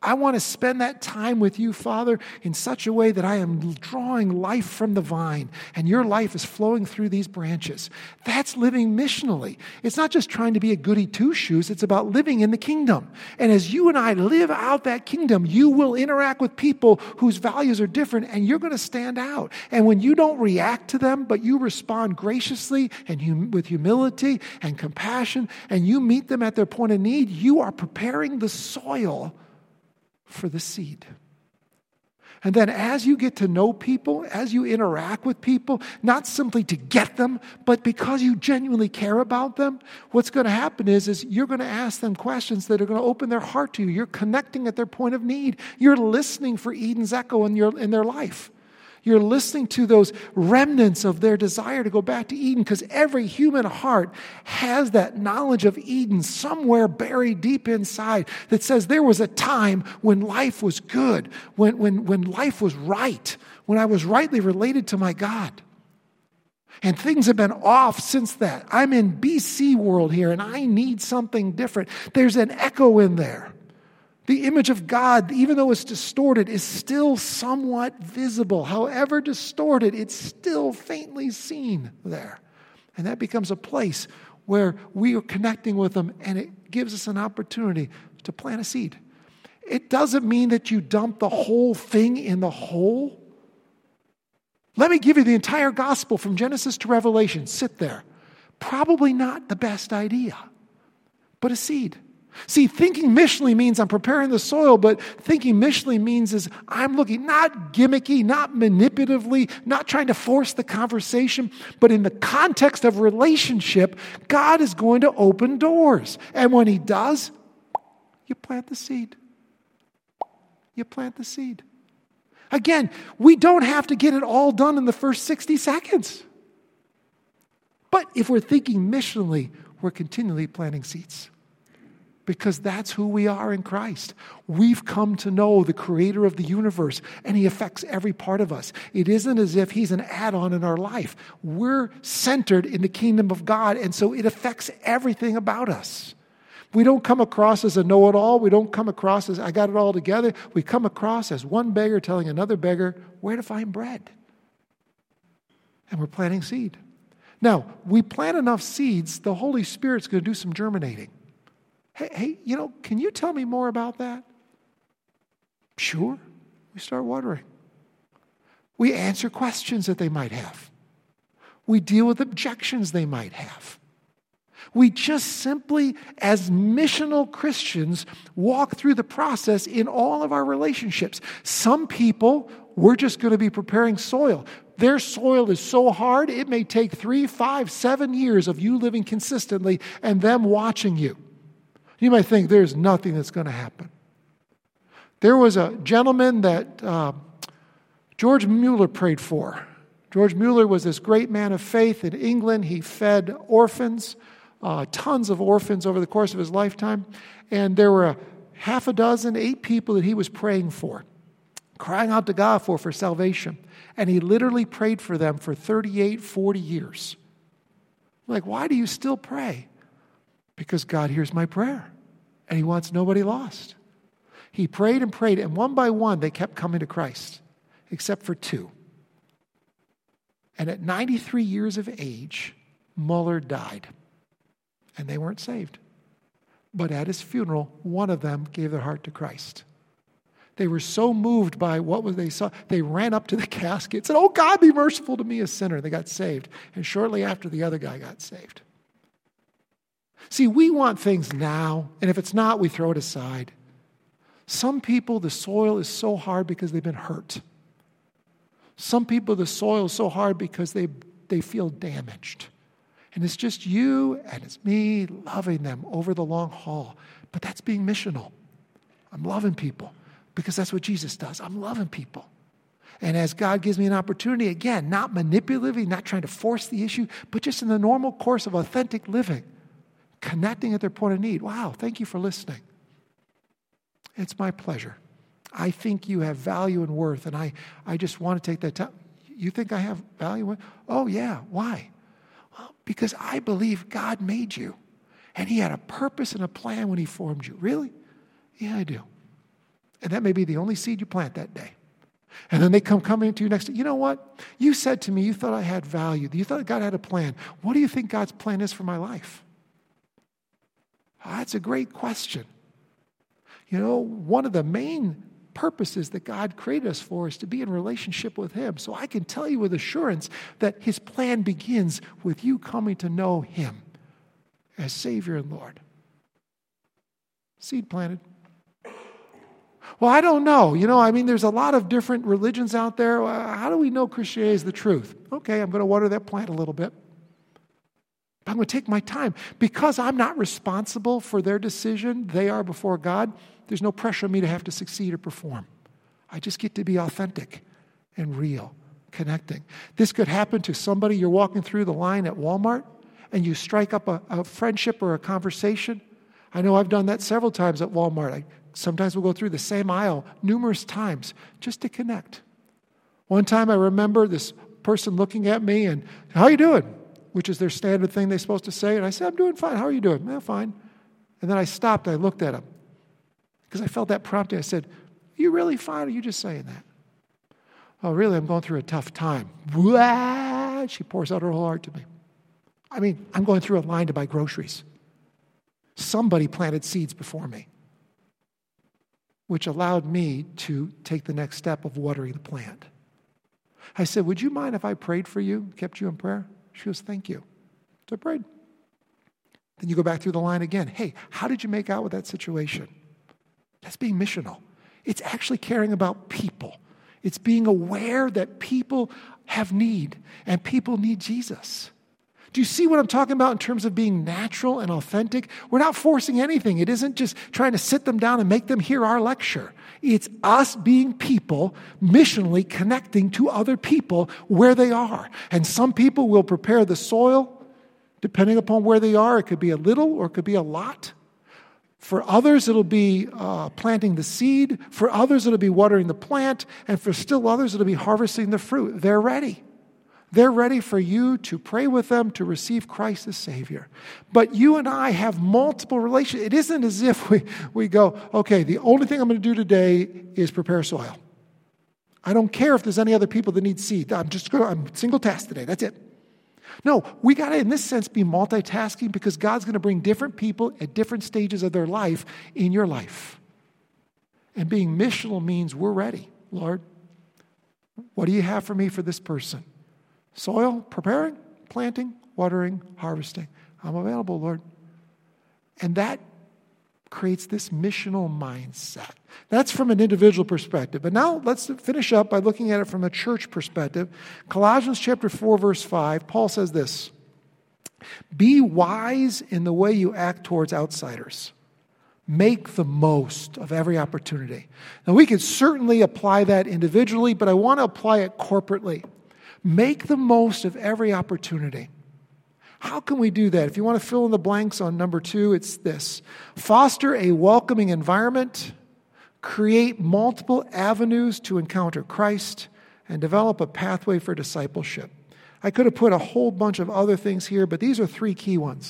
I want to spend that time with you, Father, in such a way that I am drawing life from the vine and your life is flowing through these branches. That's living missionally. It's not just trying to be a goody two-shoes. It's about living in the kingdom. And as you and I live out that kingdom, you will interact with people whose values are different and you're going to stand out. And when you don't react to them, but you respond graciously and with humility and compassion, and you meet them at their point of need, you are preparing the soil for the seed. And then as you get to know people, as you interact with people, not simply to get them, but because you genuinely care about them, what's going to happen is you're going to ask them questions that are going to open their heart to you. You're connecting at their point of need. You're listening for Eden's echo in their life. You're listening to those remnants of their desire to go back to Eden, because every human heart has that knowledge of Eden somewhere buried deep inside that says there was a time when life was good, when life was right, when I was rightly related to my God. And things have been off since that. I'm in BC world here, and I need something different. There's an echo in there. The image of God, even though it's distorted, is still somewhat visible. However distorted, it's still faintly seen there. And that becomes a place where we are connecting with them, and it gives us an opportunity to plant a seed. It doesn't mean that you dump the whole thing in the hole. Let me give you the entire gospel from Genesis to Revelation. Sit there. Probably not the best idea, but a seed. See, thinking missionally means I'm preparing the soil, but thinking missionally means is I'm looking not gimmicky, not manipulatively, not trying to force the conversation, but in the context of relationship, God is going to open doors. And when he does, you plant the seed. You plant the seed. Again, we don't have to get it all done in the first 60 seconds. But if we're thinking missionally, we're continually planting seeds. Because that's who we are in Christ. We've come to know the creator of the universe, and he affects every part of us. It isn't as if he's an add-on in our life. We're centered in the kingdom of God, and so it affects everything about us. We don't come across as a know-it-all. We don't come across as I got it all together. We come across as one beggar telling another beggar where to find bread. And we're planting seed. Now, we plant enough seeds, the Holy Spirit's going to do some germinating. Hey, can you tell me more about that? Sure. We start watering. We answer questions that they might have. We deal with objections they might have. We just simply, as missional Christians, walk through the process in all of our relationships. Some people, we're just going to be preparing soil. Their soil is so hard, it may take 3, 5, 7 years of you living consistently and them watching you. You might think there's nothing that's going to happen. There was a gentleman that George Mueller prayed for. George Mueller was this great man of faith in England. He fed orphans, tons of orphans over the course of his lifetime. And there were 8 people that he was praying for, crying out to God for salvation. And he literally prayed for them for 38, 40 years. Like, why do you still pray? Because God hears my prayer, and he wants nobody lost. He prayed and prayed, and one by one, they kept coming to Christ, except for 2. And at 93 years of age, Mueller died, and they weren't saved. But at his funeral, one of them gave their heart to Christ. They were so moved by what they saw, they ran up to the casket and said, "Oh, God, be merciful to me, a sinner." They got saved, and shortly after, the other guy got saved. See, we want things now, and if it's not, we throw it aside. Some people, the soil is so hard because they've been hurt. Some people, the soil is so hard because they feel damaged. And it's just you and it's me loving them over the long haul. But that's being missional. I'm loving people because that's what Jesus does. I'm loving people. And as God gives me an opportunity, again, not manipulatively, not trying to force the issue, but just in the normal course of authentic living, connecting at their point of need. Wow, thank you for listening. It's my pleasure. I think you have value and worth, and I just want to take that time. You think I have value? Oh, yeah. Why? Well, because I believe God made you, and he had a purpose and a plan when he formed you. Really? Yeah, I do. And that may be the only seed you plant that day. And then they come coming to you next day. You know what? You said to me, you thought I had value. You thought God had a plan. What do you think God's plan is for my life? Oh, that's a great question. You know, one of the main purposes that God created us for is to be in relationship with Him. So I can tell you with assurance that His plan begins with you coming to know Him as Savior and Lord. Seed planted. Well, I don't know. You know, I mean, there's a lot of different religions out there. How do we know Christianity is the truth? Okay, I'm going to water that plant a little bit. But I'm going to take my time. Because I'm not responsible for their decision, they are before God, there's no pressure on me to have to succeed or perform. I just get to be authentic and real, connecting. This could happen to somebody you're walking through the line at Walmart and you strike up a friendship or a conversation. I know I've done that several times at Walmart. Sometimes we'll go through the same aisle numerous times just to connect. One time I remember this person looking at me and, how you doing? Which is their standard thing they're supposed to say. And I said, I'm doing fine. How are you doing? Yeah, fine. And then I stopped and I looked at him because I felt that prompting. I said, are you really fine or are you just saying that? Oh, really, I'm going through a tough time. Blah! She pours out her whole heart to me. I mean, I'm going through a line to buy groceries. Somebody planted seeds before me, which allowed me to take the next step of watering the plant. I said, would you mind if I prayed for you, kept you in prayer? She goes, thank you. So I prayed. Then you go back through the line again. Hey, how did you make out with that situation? That's being missional. It's actually caring about people. It's being aware that people have need and people need Jesus. Do you see what I'm talking about in terms of being natural and authentic? We're not forcing anything. It isn't just trying to sit them down and make them hear our lecture. It's us being people, missionally connecting to other people where they are. And some people will prepare the soil, depending upon where they are. It could be a little or it could be a lot. For others, it'll be planting the seed. For others, it'll be watering the plant. And for still others, it'll be harvesting the fruit. They're ready. They're ready for you to pray with them to receive Christ as Savior. But you and I have multiple relations. It isn't as if we go, okay, the only thing I'm going to do today is prepare soil. I don't care if there's any other people that need seed. I'm single task today. That's it. No, we got to, in this sense, be multitasking because God's going to bring different people at different stages of their life in your life. And being missional means we're ready. Lord, what do you have for me for this person? Soil, preparing, planting, watering, harvesting. I'm available, Lord. And that creates this missional mindset. That's from an individual perspective. But now let's finish up by looking at it from a church perspective. Colossians chapter 4, verse 5, Paul says this, be wise in the way you act towards outsiders. Make the most of every opportunity. Now we can certainly apply that individually, but I want to apply it corporately. Make the most of every opportunity. How can we do that? If you want to fill in the blanks on number 2, it's this. Foster a welcoming environment, create multiple avenues to encounter Christ, and develop a pathway for discipleship. I could have put a whole bunch of other things here, but these are 3 key ones.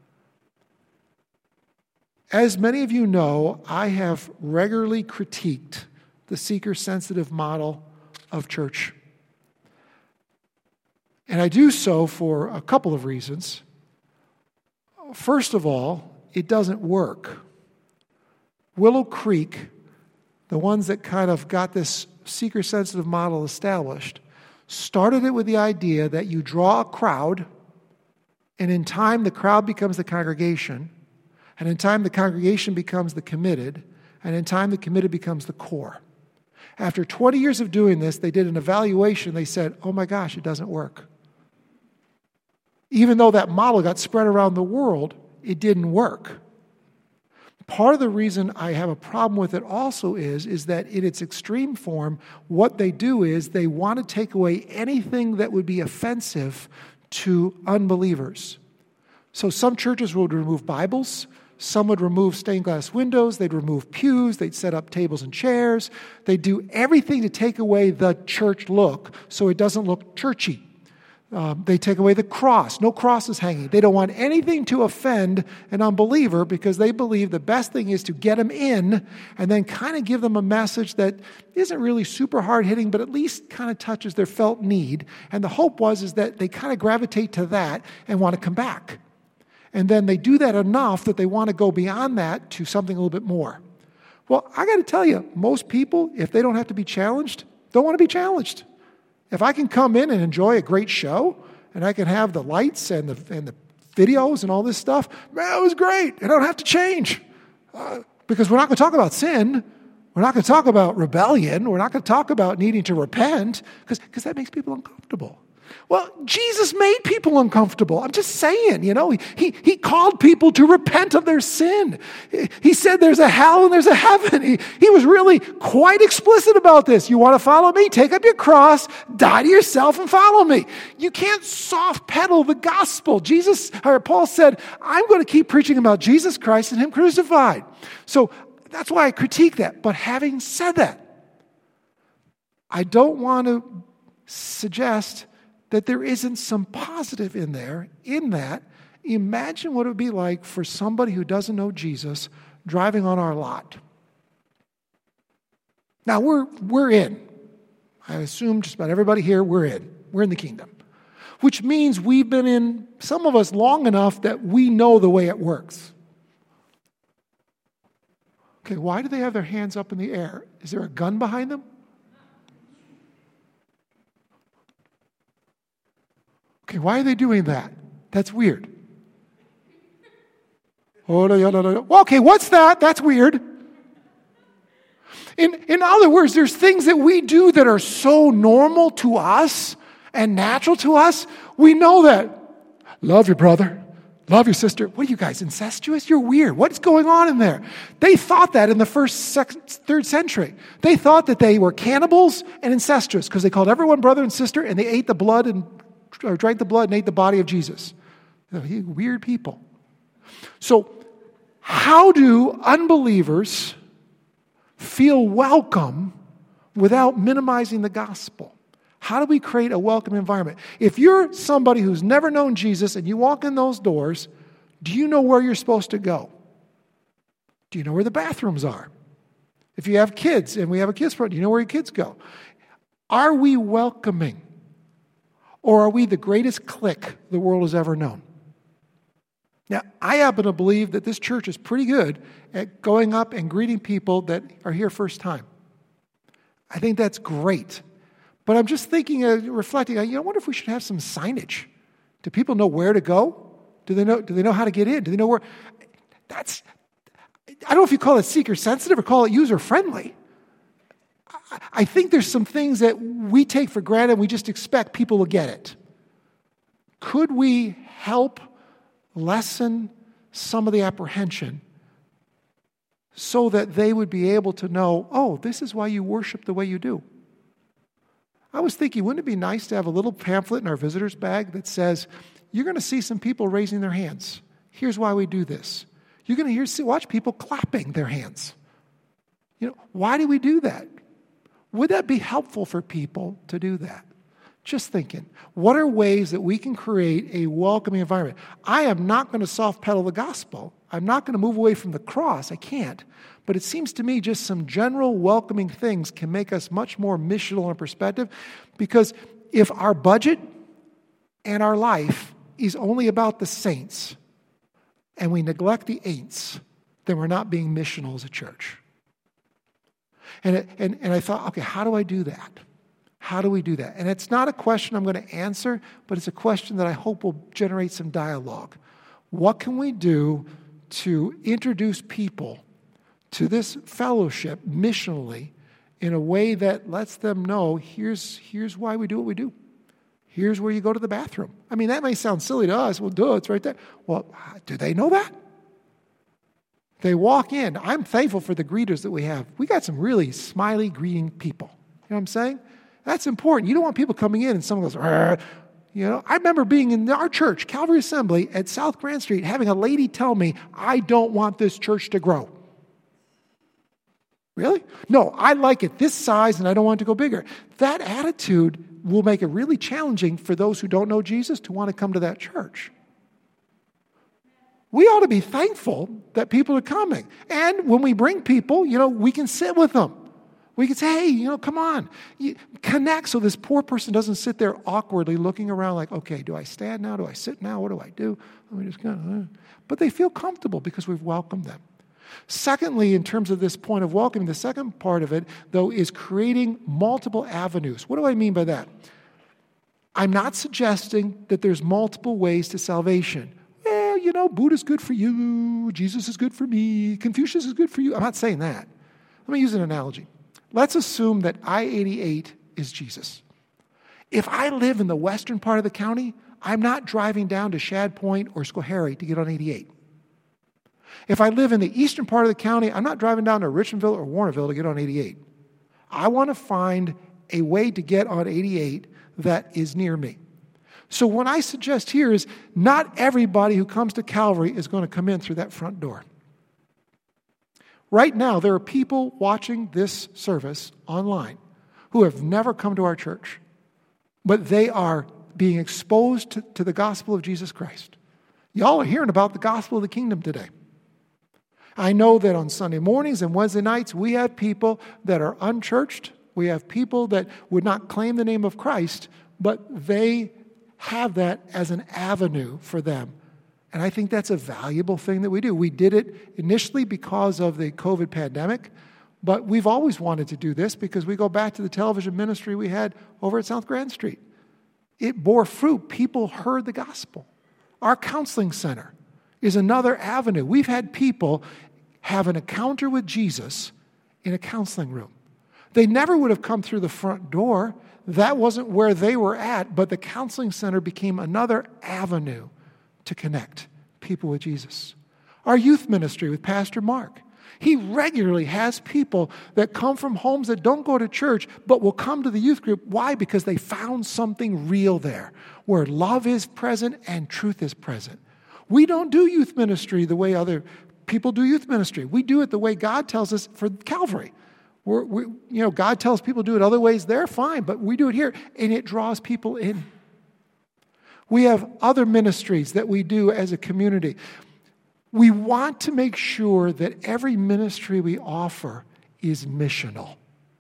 As many of you know, I have regularly critiqued the seeker-sensitive model of church. And I do so for a couple of reasons. First of all, it doesn't work. Willow Creek, the ones that kind of got this seeker-sensitive model established, started it with the idea that you draw a crowd, and in time the crowd becomes the congregation, and in time the congregation becomes the committed, and in time the committed becomes the core. After 20 years of doing this, they did an evaluation. They said, oh my gosh, it doesn't work. Even though that model got spread around the world, it didn't work. Part of the reason I have a problem with it also is that in its extreme form, what they do is they want to take away anything that would be offensive to unbelievers. So some churches would remove Bibles. Some would remove stained glass windows. They'd remove pews. They'd set up tables and chairs. They'd do everything to take away the church look so it doesn't look churchy. They take away the cross. No cross is hanging. They don't want anything to offend an unbeliever because they believe the best thing is to get them in and then kind of give them a message that isn't really super hard-hitting, but at least kind of touches their felt need. And the hope is that they kind of gravitate to that and want to come back. And then they do that enough that they want to go beyond that to something a little bit more. Well, I got to tell you, most people, if they don't have to be challenged, don't want to be challenged. If I can come in and enjoy a great show, and I can have the lights and the videos and all this stuff, man, it was great. I don't have to change. Because we're not going to talk about sin. We're not going to talk about rebellion. We're not going to talk about needing to repent, because that makes people uncomfortable. Well, Jesus made people uncomfortable. I'm just saying, he called people to repent of their sin. He said there's a hell and there's a heaven. He was really quite explicit about this. You want to follow me? Take up your cross, die to yourself, and follow me. You can't soft pedal the gospel. Paul said, I'm going to keep preaching about Jesus Christ and him crucified. So that's why I critique that. But having said that, I don't want to suggest that there isn't some positive in that. Imagine what it would be like for somebody who doesn't know Jesus driving on our lot. Now, we're in. I assume just about everybody here, we're in. We're in the kingdom. Which means we've been in, some of us, long enough that we know the way it works. Okay, why do they have their hands up in the air? Is there a gun behind them? Okay, why are they doing that? That's weird. Okay, what's that? That's weird. In other words, there's things that we do that are so normal to us and natural to us. We know that. Love your brother. Love your sister. What are you guys, incestuous? You're weird. What's going on in there? They thought that in the third century. They thought that they were cannibals and incestuous because they called everyone brother and sister and they ate the blood or drank the blood and ate the body of Jesus. Weird people. So how do unbelievers feel welcome without minimizing the gospel? How do we create a welcome environment? If you're somebody who's never known Jesus and you walk in those doors, do you know where you're supposed to go? Do you know where the bathrooms are? If you have kids and we have a kids program, do you know where your kids go? Are we welcoming? Or are we the greatest clique the world has ever known? Now, I happen to believe that this church is pretty good at going up and greeting people that are here first time. I think that's great. But I'm just thinking, reflecting, I wonder if we should have some signage. Do people know where to go? Do they know how to get in? Do they know where? I don't know if you call it seeker sensitive or call it user friendly. I think there's some things that we take for granted and we just expect people will get it. Could we help lessen some of the apprehension so that they would be able to know, oh, this is why you worship the way you do? I was thinking, wouldn't it be nice to have a little pamphlet in our visitor's bag that says, you're going to see some people raising their hands. Here's why we do this. You're going to watch people clapping their hands. Why do we do that? Would that be helpful for people to do that? Just thinking, what are ways that we can create a welcoming environment? I am not going to soft pedal the gospel. I'm not going to move away from the cross. I can't. But it seems to me just some general welcoming things can make us much more missional in perspective, because if our budget and our life is only about the saints and we neglect the ain'ts, then we're not being missional as a church. And I thought, okay, how do I do that? How do we do that? And it's not a question I'm going to answer, but it's a question that I hope will generate some dialogue. What can we do to introduce people to this fellowship missionally in a way that lets them know, here's why we do what we do. Here's where you go to the bathroom. I mean, that may sound silly to us. Well, duh, it's right there. Well, do they know that? They walk in. I'm thankful for the greeters that we have. We got some really smiley greeting people. You know what I'm saying? That's important. You don't want people coming in and someone goes, I remember being in our church, Calvary Assembly at South Grand Street, having a lady tell me, I don't want this church to grow. Really? No, I like it this size and I don't want it to go bigger. That attitude will make it really challenging for those who don't know Jesus to want to come to that church. We ought to be thankful that people are coming. And when we bring people, we can sit with them. We can say, hey, come on. Connect so this poor person doesn't sit there awkwardly looking around like, okay, do I stand now? Do I sit now? What do I do? Let me just But they feel comfortable because we've welcomed them. Secondly, in terms of this point of welcoming, the second part of it, though, is creating multiple avenues. What do I mean by that? I'm not suggesting that there's multiple ways to salvation. Well, Buddha's good for you, Jesus is good for me, Confucius is good for you. I'm not saying that. Let me use an analogy. Let's assume that I-88 is Jesus. If I live in the western part of the county, I'm not driving down to Shad Point or Schoharie to get on 88. If I live in the eastern part of the county, I'm not driving down to Richmondville or Warnerville to get on 88. I want to find a way to get on 88 that is near me. So what I suggest here is not everybody who comes to Calvary is going to come in through that front door. Right now, there are people watching this service online who have never come to our church, but they are being exposed to the gospel of Jesus Christ. Y'all are hearing about the gospel of the kingdom today. I know that on Sunday mornings and Wednesday nights, we have people that are unchurched. We have people that would not claim the name of Christ, but they have that as an avenue for them. And I think that's a valuable thing that we do. We did it initially because of the COVID pandemic, but we've always wanted to do this because we go back to the television ministry we had over at South Grand Street. It bore fruit. People heard the gospel. Our counseling center is another avenue. We've had people have an encounter with Jesus in a counseling room. They never would have come through the front door. That wasn't where they were at, but the counseling center became another avenue to connect people with Jesus. Our youth ministry with Pastor Mark. He regularly has people that come from homes that don't go to church, but will come to the youth group. Why? Because they found something real there, where love is present and truth is present. We don't do youth ministry the way other people do youth ministry. We do it the way God tells us for Calvary. God tells people to do it other ways, they're fine, but we do it here, and it draws people in. We have other ministries that we do as a community. We want to make sure that every ministry we offer is missional.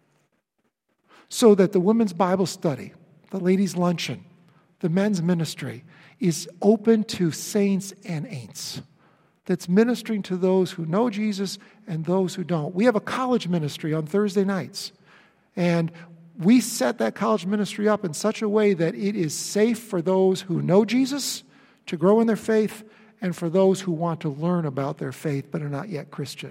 So that the women's Bible study, the ladies' luncheon, the men's ministry is open to saints and ain'ts. That's ministering to those who know Jesus and those who don't. We have a college ministry on Thursday nights. And we set that college ministry up in such a way that it is safe for those who know Jesus to grow in their faith and for those who want to learn about their faith but are not yet Christian.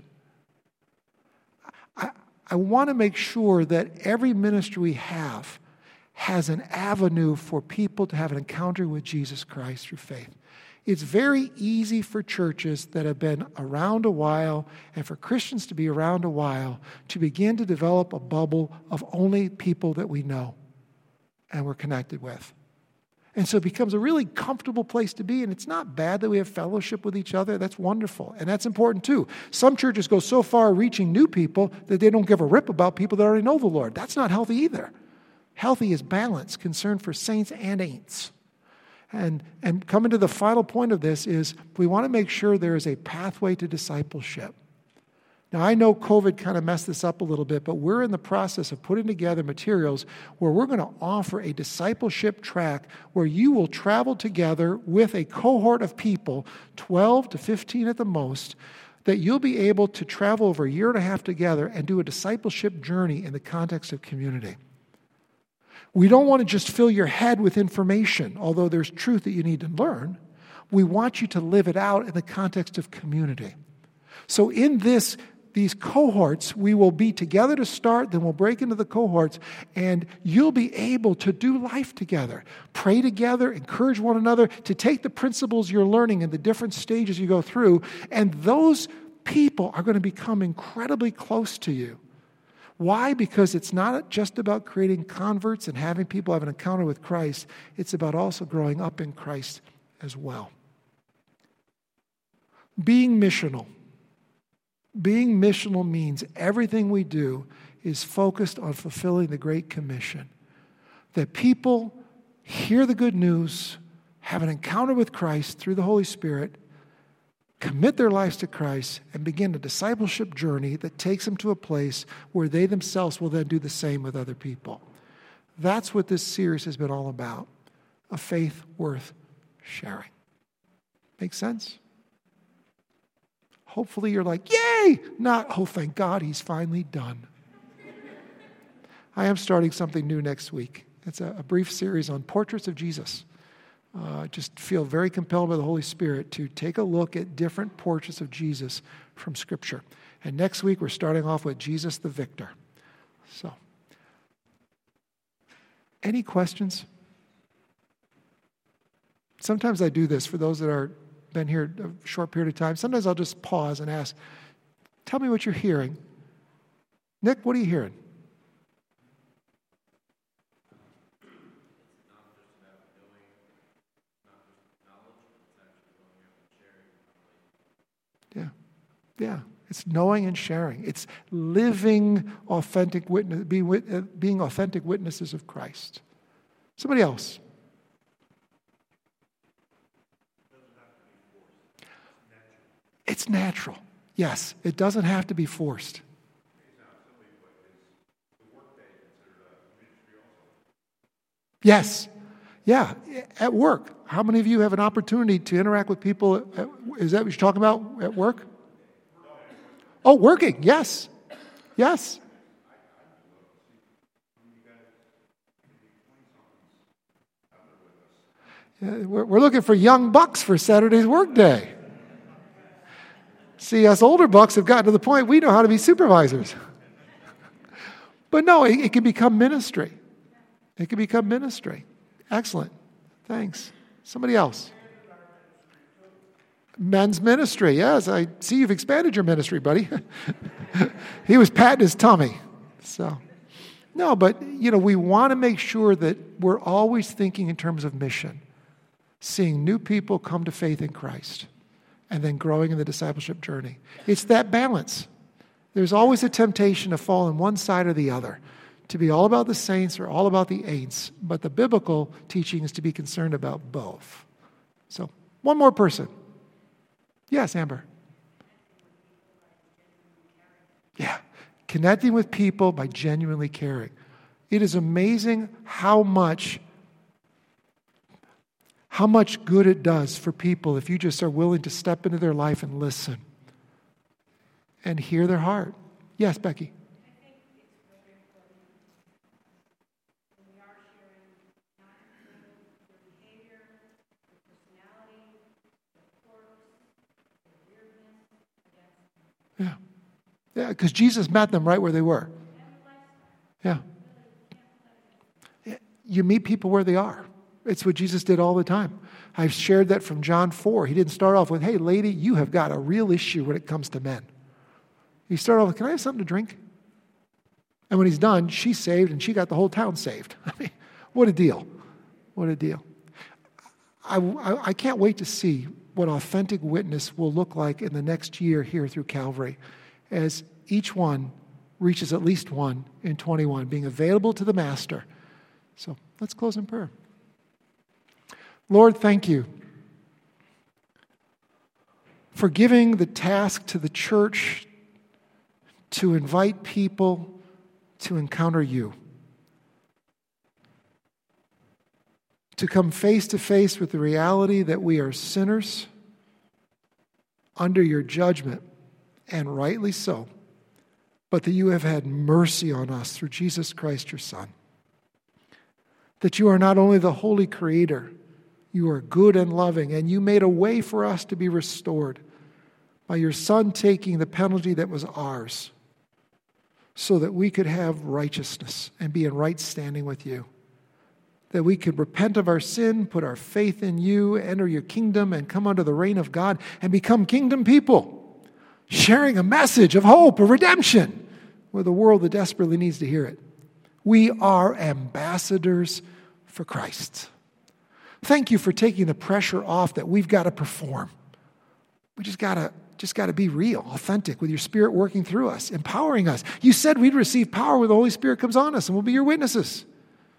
I want to make sure that every ministry we have has an avenue for people to have an encounter with Jesus Christ through faith. It's very easy for churches that have been around a while and for Christians to be around a while to begin to develop a bubble of only people that we know and we're connected with. And so it becomes a really comfortable place to be, and it's not bad that we have fellowship with each other. That's wonderful, and that's important too. Some churches go so far reaching new people that they don't give a rip about people that already know the Lord. That's not healthy either. Healthy is balance, concern for saints and ain'ts. And coming to the final point of this is we want to make sure there is a pathway to discipleship. Now, I know COVID kind of messed this up a little bit, but we're in the process of putting together materials where we're going to offer a discipleship track where you will travel together with a cohort of people, 12 to 15 at the most, that you'll be able to travel over a year and a half together and do a discipleship journey in the context of community. We don't want to just fill your head with information, although there's truth that you need to learn. We want you to live it out in the context of community. So in these cohorts, we will be together to start, then we'll break into the cohorts, and you'll be able to do life together. Pray together, encourage one another to take the principles you're learning in the different stages you go through, and those people are going to become incredibly close to you. Why? Because it's not just about creating converts and having people have an encounter with Christ. It's about also growing up in Christ as well. Being missional. Being missional means everything we do is focused on fulfilling the Great Commission. that people hear the good news, have an encounter with Christ through the Holy Spirit, commit their lives to Christ, and begin a discipleship journey that takes them to a place where they themselves will then do the same with other people. That's what this series has been all about, a faith worth sharing. Make sense? Hopefully you're like, yay! Not, oh, thank God he's finally done. I am starting something new next week. It's a brief series on portraits of Jesus. Just feel very compelled by the Holy Spirit to take a look at different portraits of Jesus from Scripture. And next week we're starting off with Jesus the Victor. So, any questions? Sometimes I do this for those that are been here a short period of time. Sometimes I'll just pause and ask, tell me what you're hearing. Nick, what are you hearing? Yeah, it's knowing and sharing. It's living authentic witness, being authentic witnesses of Christ. Somebody else. It's natural. Yes, it doesn't have to be forced. Yes. Yeah, at work. How many of you have an opportunity to interact with people? Is that what you're talking about at work? Oh, working. Yes. Yes. We're looking for young bucks for Saturday's workday. See, us older bucks have gotten to the point we know how to be supervisors. But no, it can become ministry. It can become ministry. Excellent. Thanks. Somebody else. Men's ministry. Yes, I see you've expanded your ministry, buddy. He was patting his tummy. So, no, but, we want to make sure that we're always thinking in terms of mission, seeing new people come to faith in Christ, and then growing in the discipleship journey. It's that balance. There's always a temptation to fall on one side or the other, to be all about the saints or all about the ain'ts, but the biblical teaching is to be concerned about both. So, one more person. Yes, Amber. Yeah, connecting with people by genuinely caring. It is amazing how much good it does for people if you just are willing to step into their life and listen and hear their heart. Yes, Becky. Yeah, because Jesus met them right where they were. Yeah. You meet people where they are. It's what Jesus did all the time. I've shared that from John 4. He didn't start off with, hey, lady, you have got a real issue when it comes to men. He started off with, can I have something to drink? And when he's done, she's saved and she got the whole town saved. I mean, what a deal. What a deal. I can't wait to see what authentic witness will look like in the next year here through Calvary, as each one reaches at least one in 21, being available to the Master. So let's close in prayer. Lord, thank you for giving the task to the church to invite people to encounter you, to come face to face with the reality that we are sinners under your judgment, and rightly so, but that you have had mercy on us through Jesus Christ, your Son. That you are not only the holy Creator, you are good and loving, and you made a way for us to be restored by your Son taking the penalty that was ours so that we could have righteousness and be in right standing with you. That we could repent of our sin, put our faith in you, enter your kingdom, and come under the reign of God and become kingdom people, sharing a message of hope, of redemption, with a world that desperately needs to hear it. We are ambassadors for Christ. Thank you for taking the pressure off that we've got to perform. We just got to be real, authentic, with your Spirit working through us, empowering us. You said we'd receive power when the Holy Spirit comes on us, and we'll be your witnesses.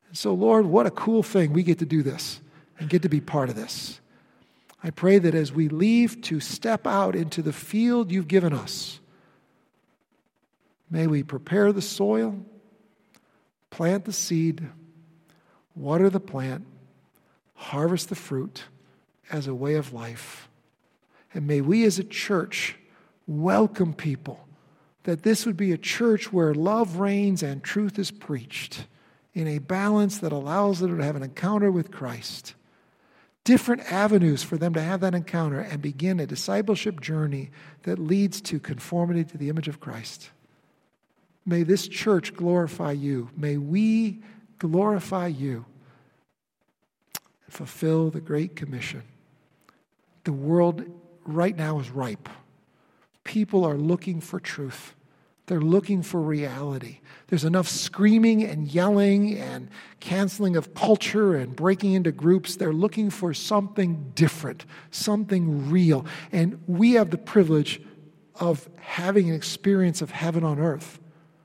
So, Lord, what a cool thing we get to do this and get to be part of this. I pray that as we leave to step out into the field you've given us, may we prepare the soil, plant the seed, water the plant, harvest the fruit as a way of life. And may we as a church welcome people, that this would be a church where love reigns and truth is preached in a balance that allows them to have an encounter with Christ. Different avenues for them to have that encounter and begin a discipleship journey that leads to conformity to the image of Christ. May this church glorify you. May we glorify you and fulfill the Great Commission. The world right now is ripe. People are looking for truth. They're looking for reality. There's enough screaming and yelling and canceling of culture and breaking into groups. They're looking for something different, something real. And we have the privilege of having an experience of heaven on earth,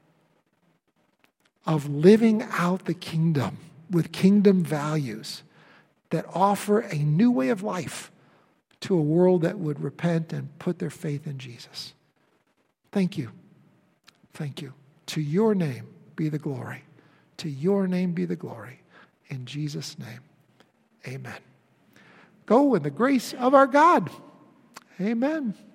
of living out the kingdom with kingdom values that offer a new way of life to a world that would repent and put their faith in Jesus. Thank you. Thank you. To your name be the glory. To your name be the glory. In Jesus' name, amen. Go in the grace of our God. Amen.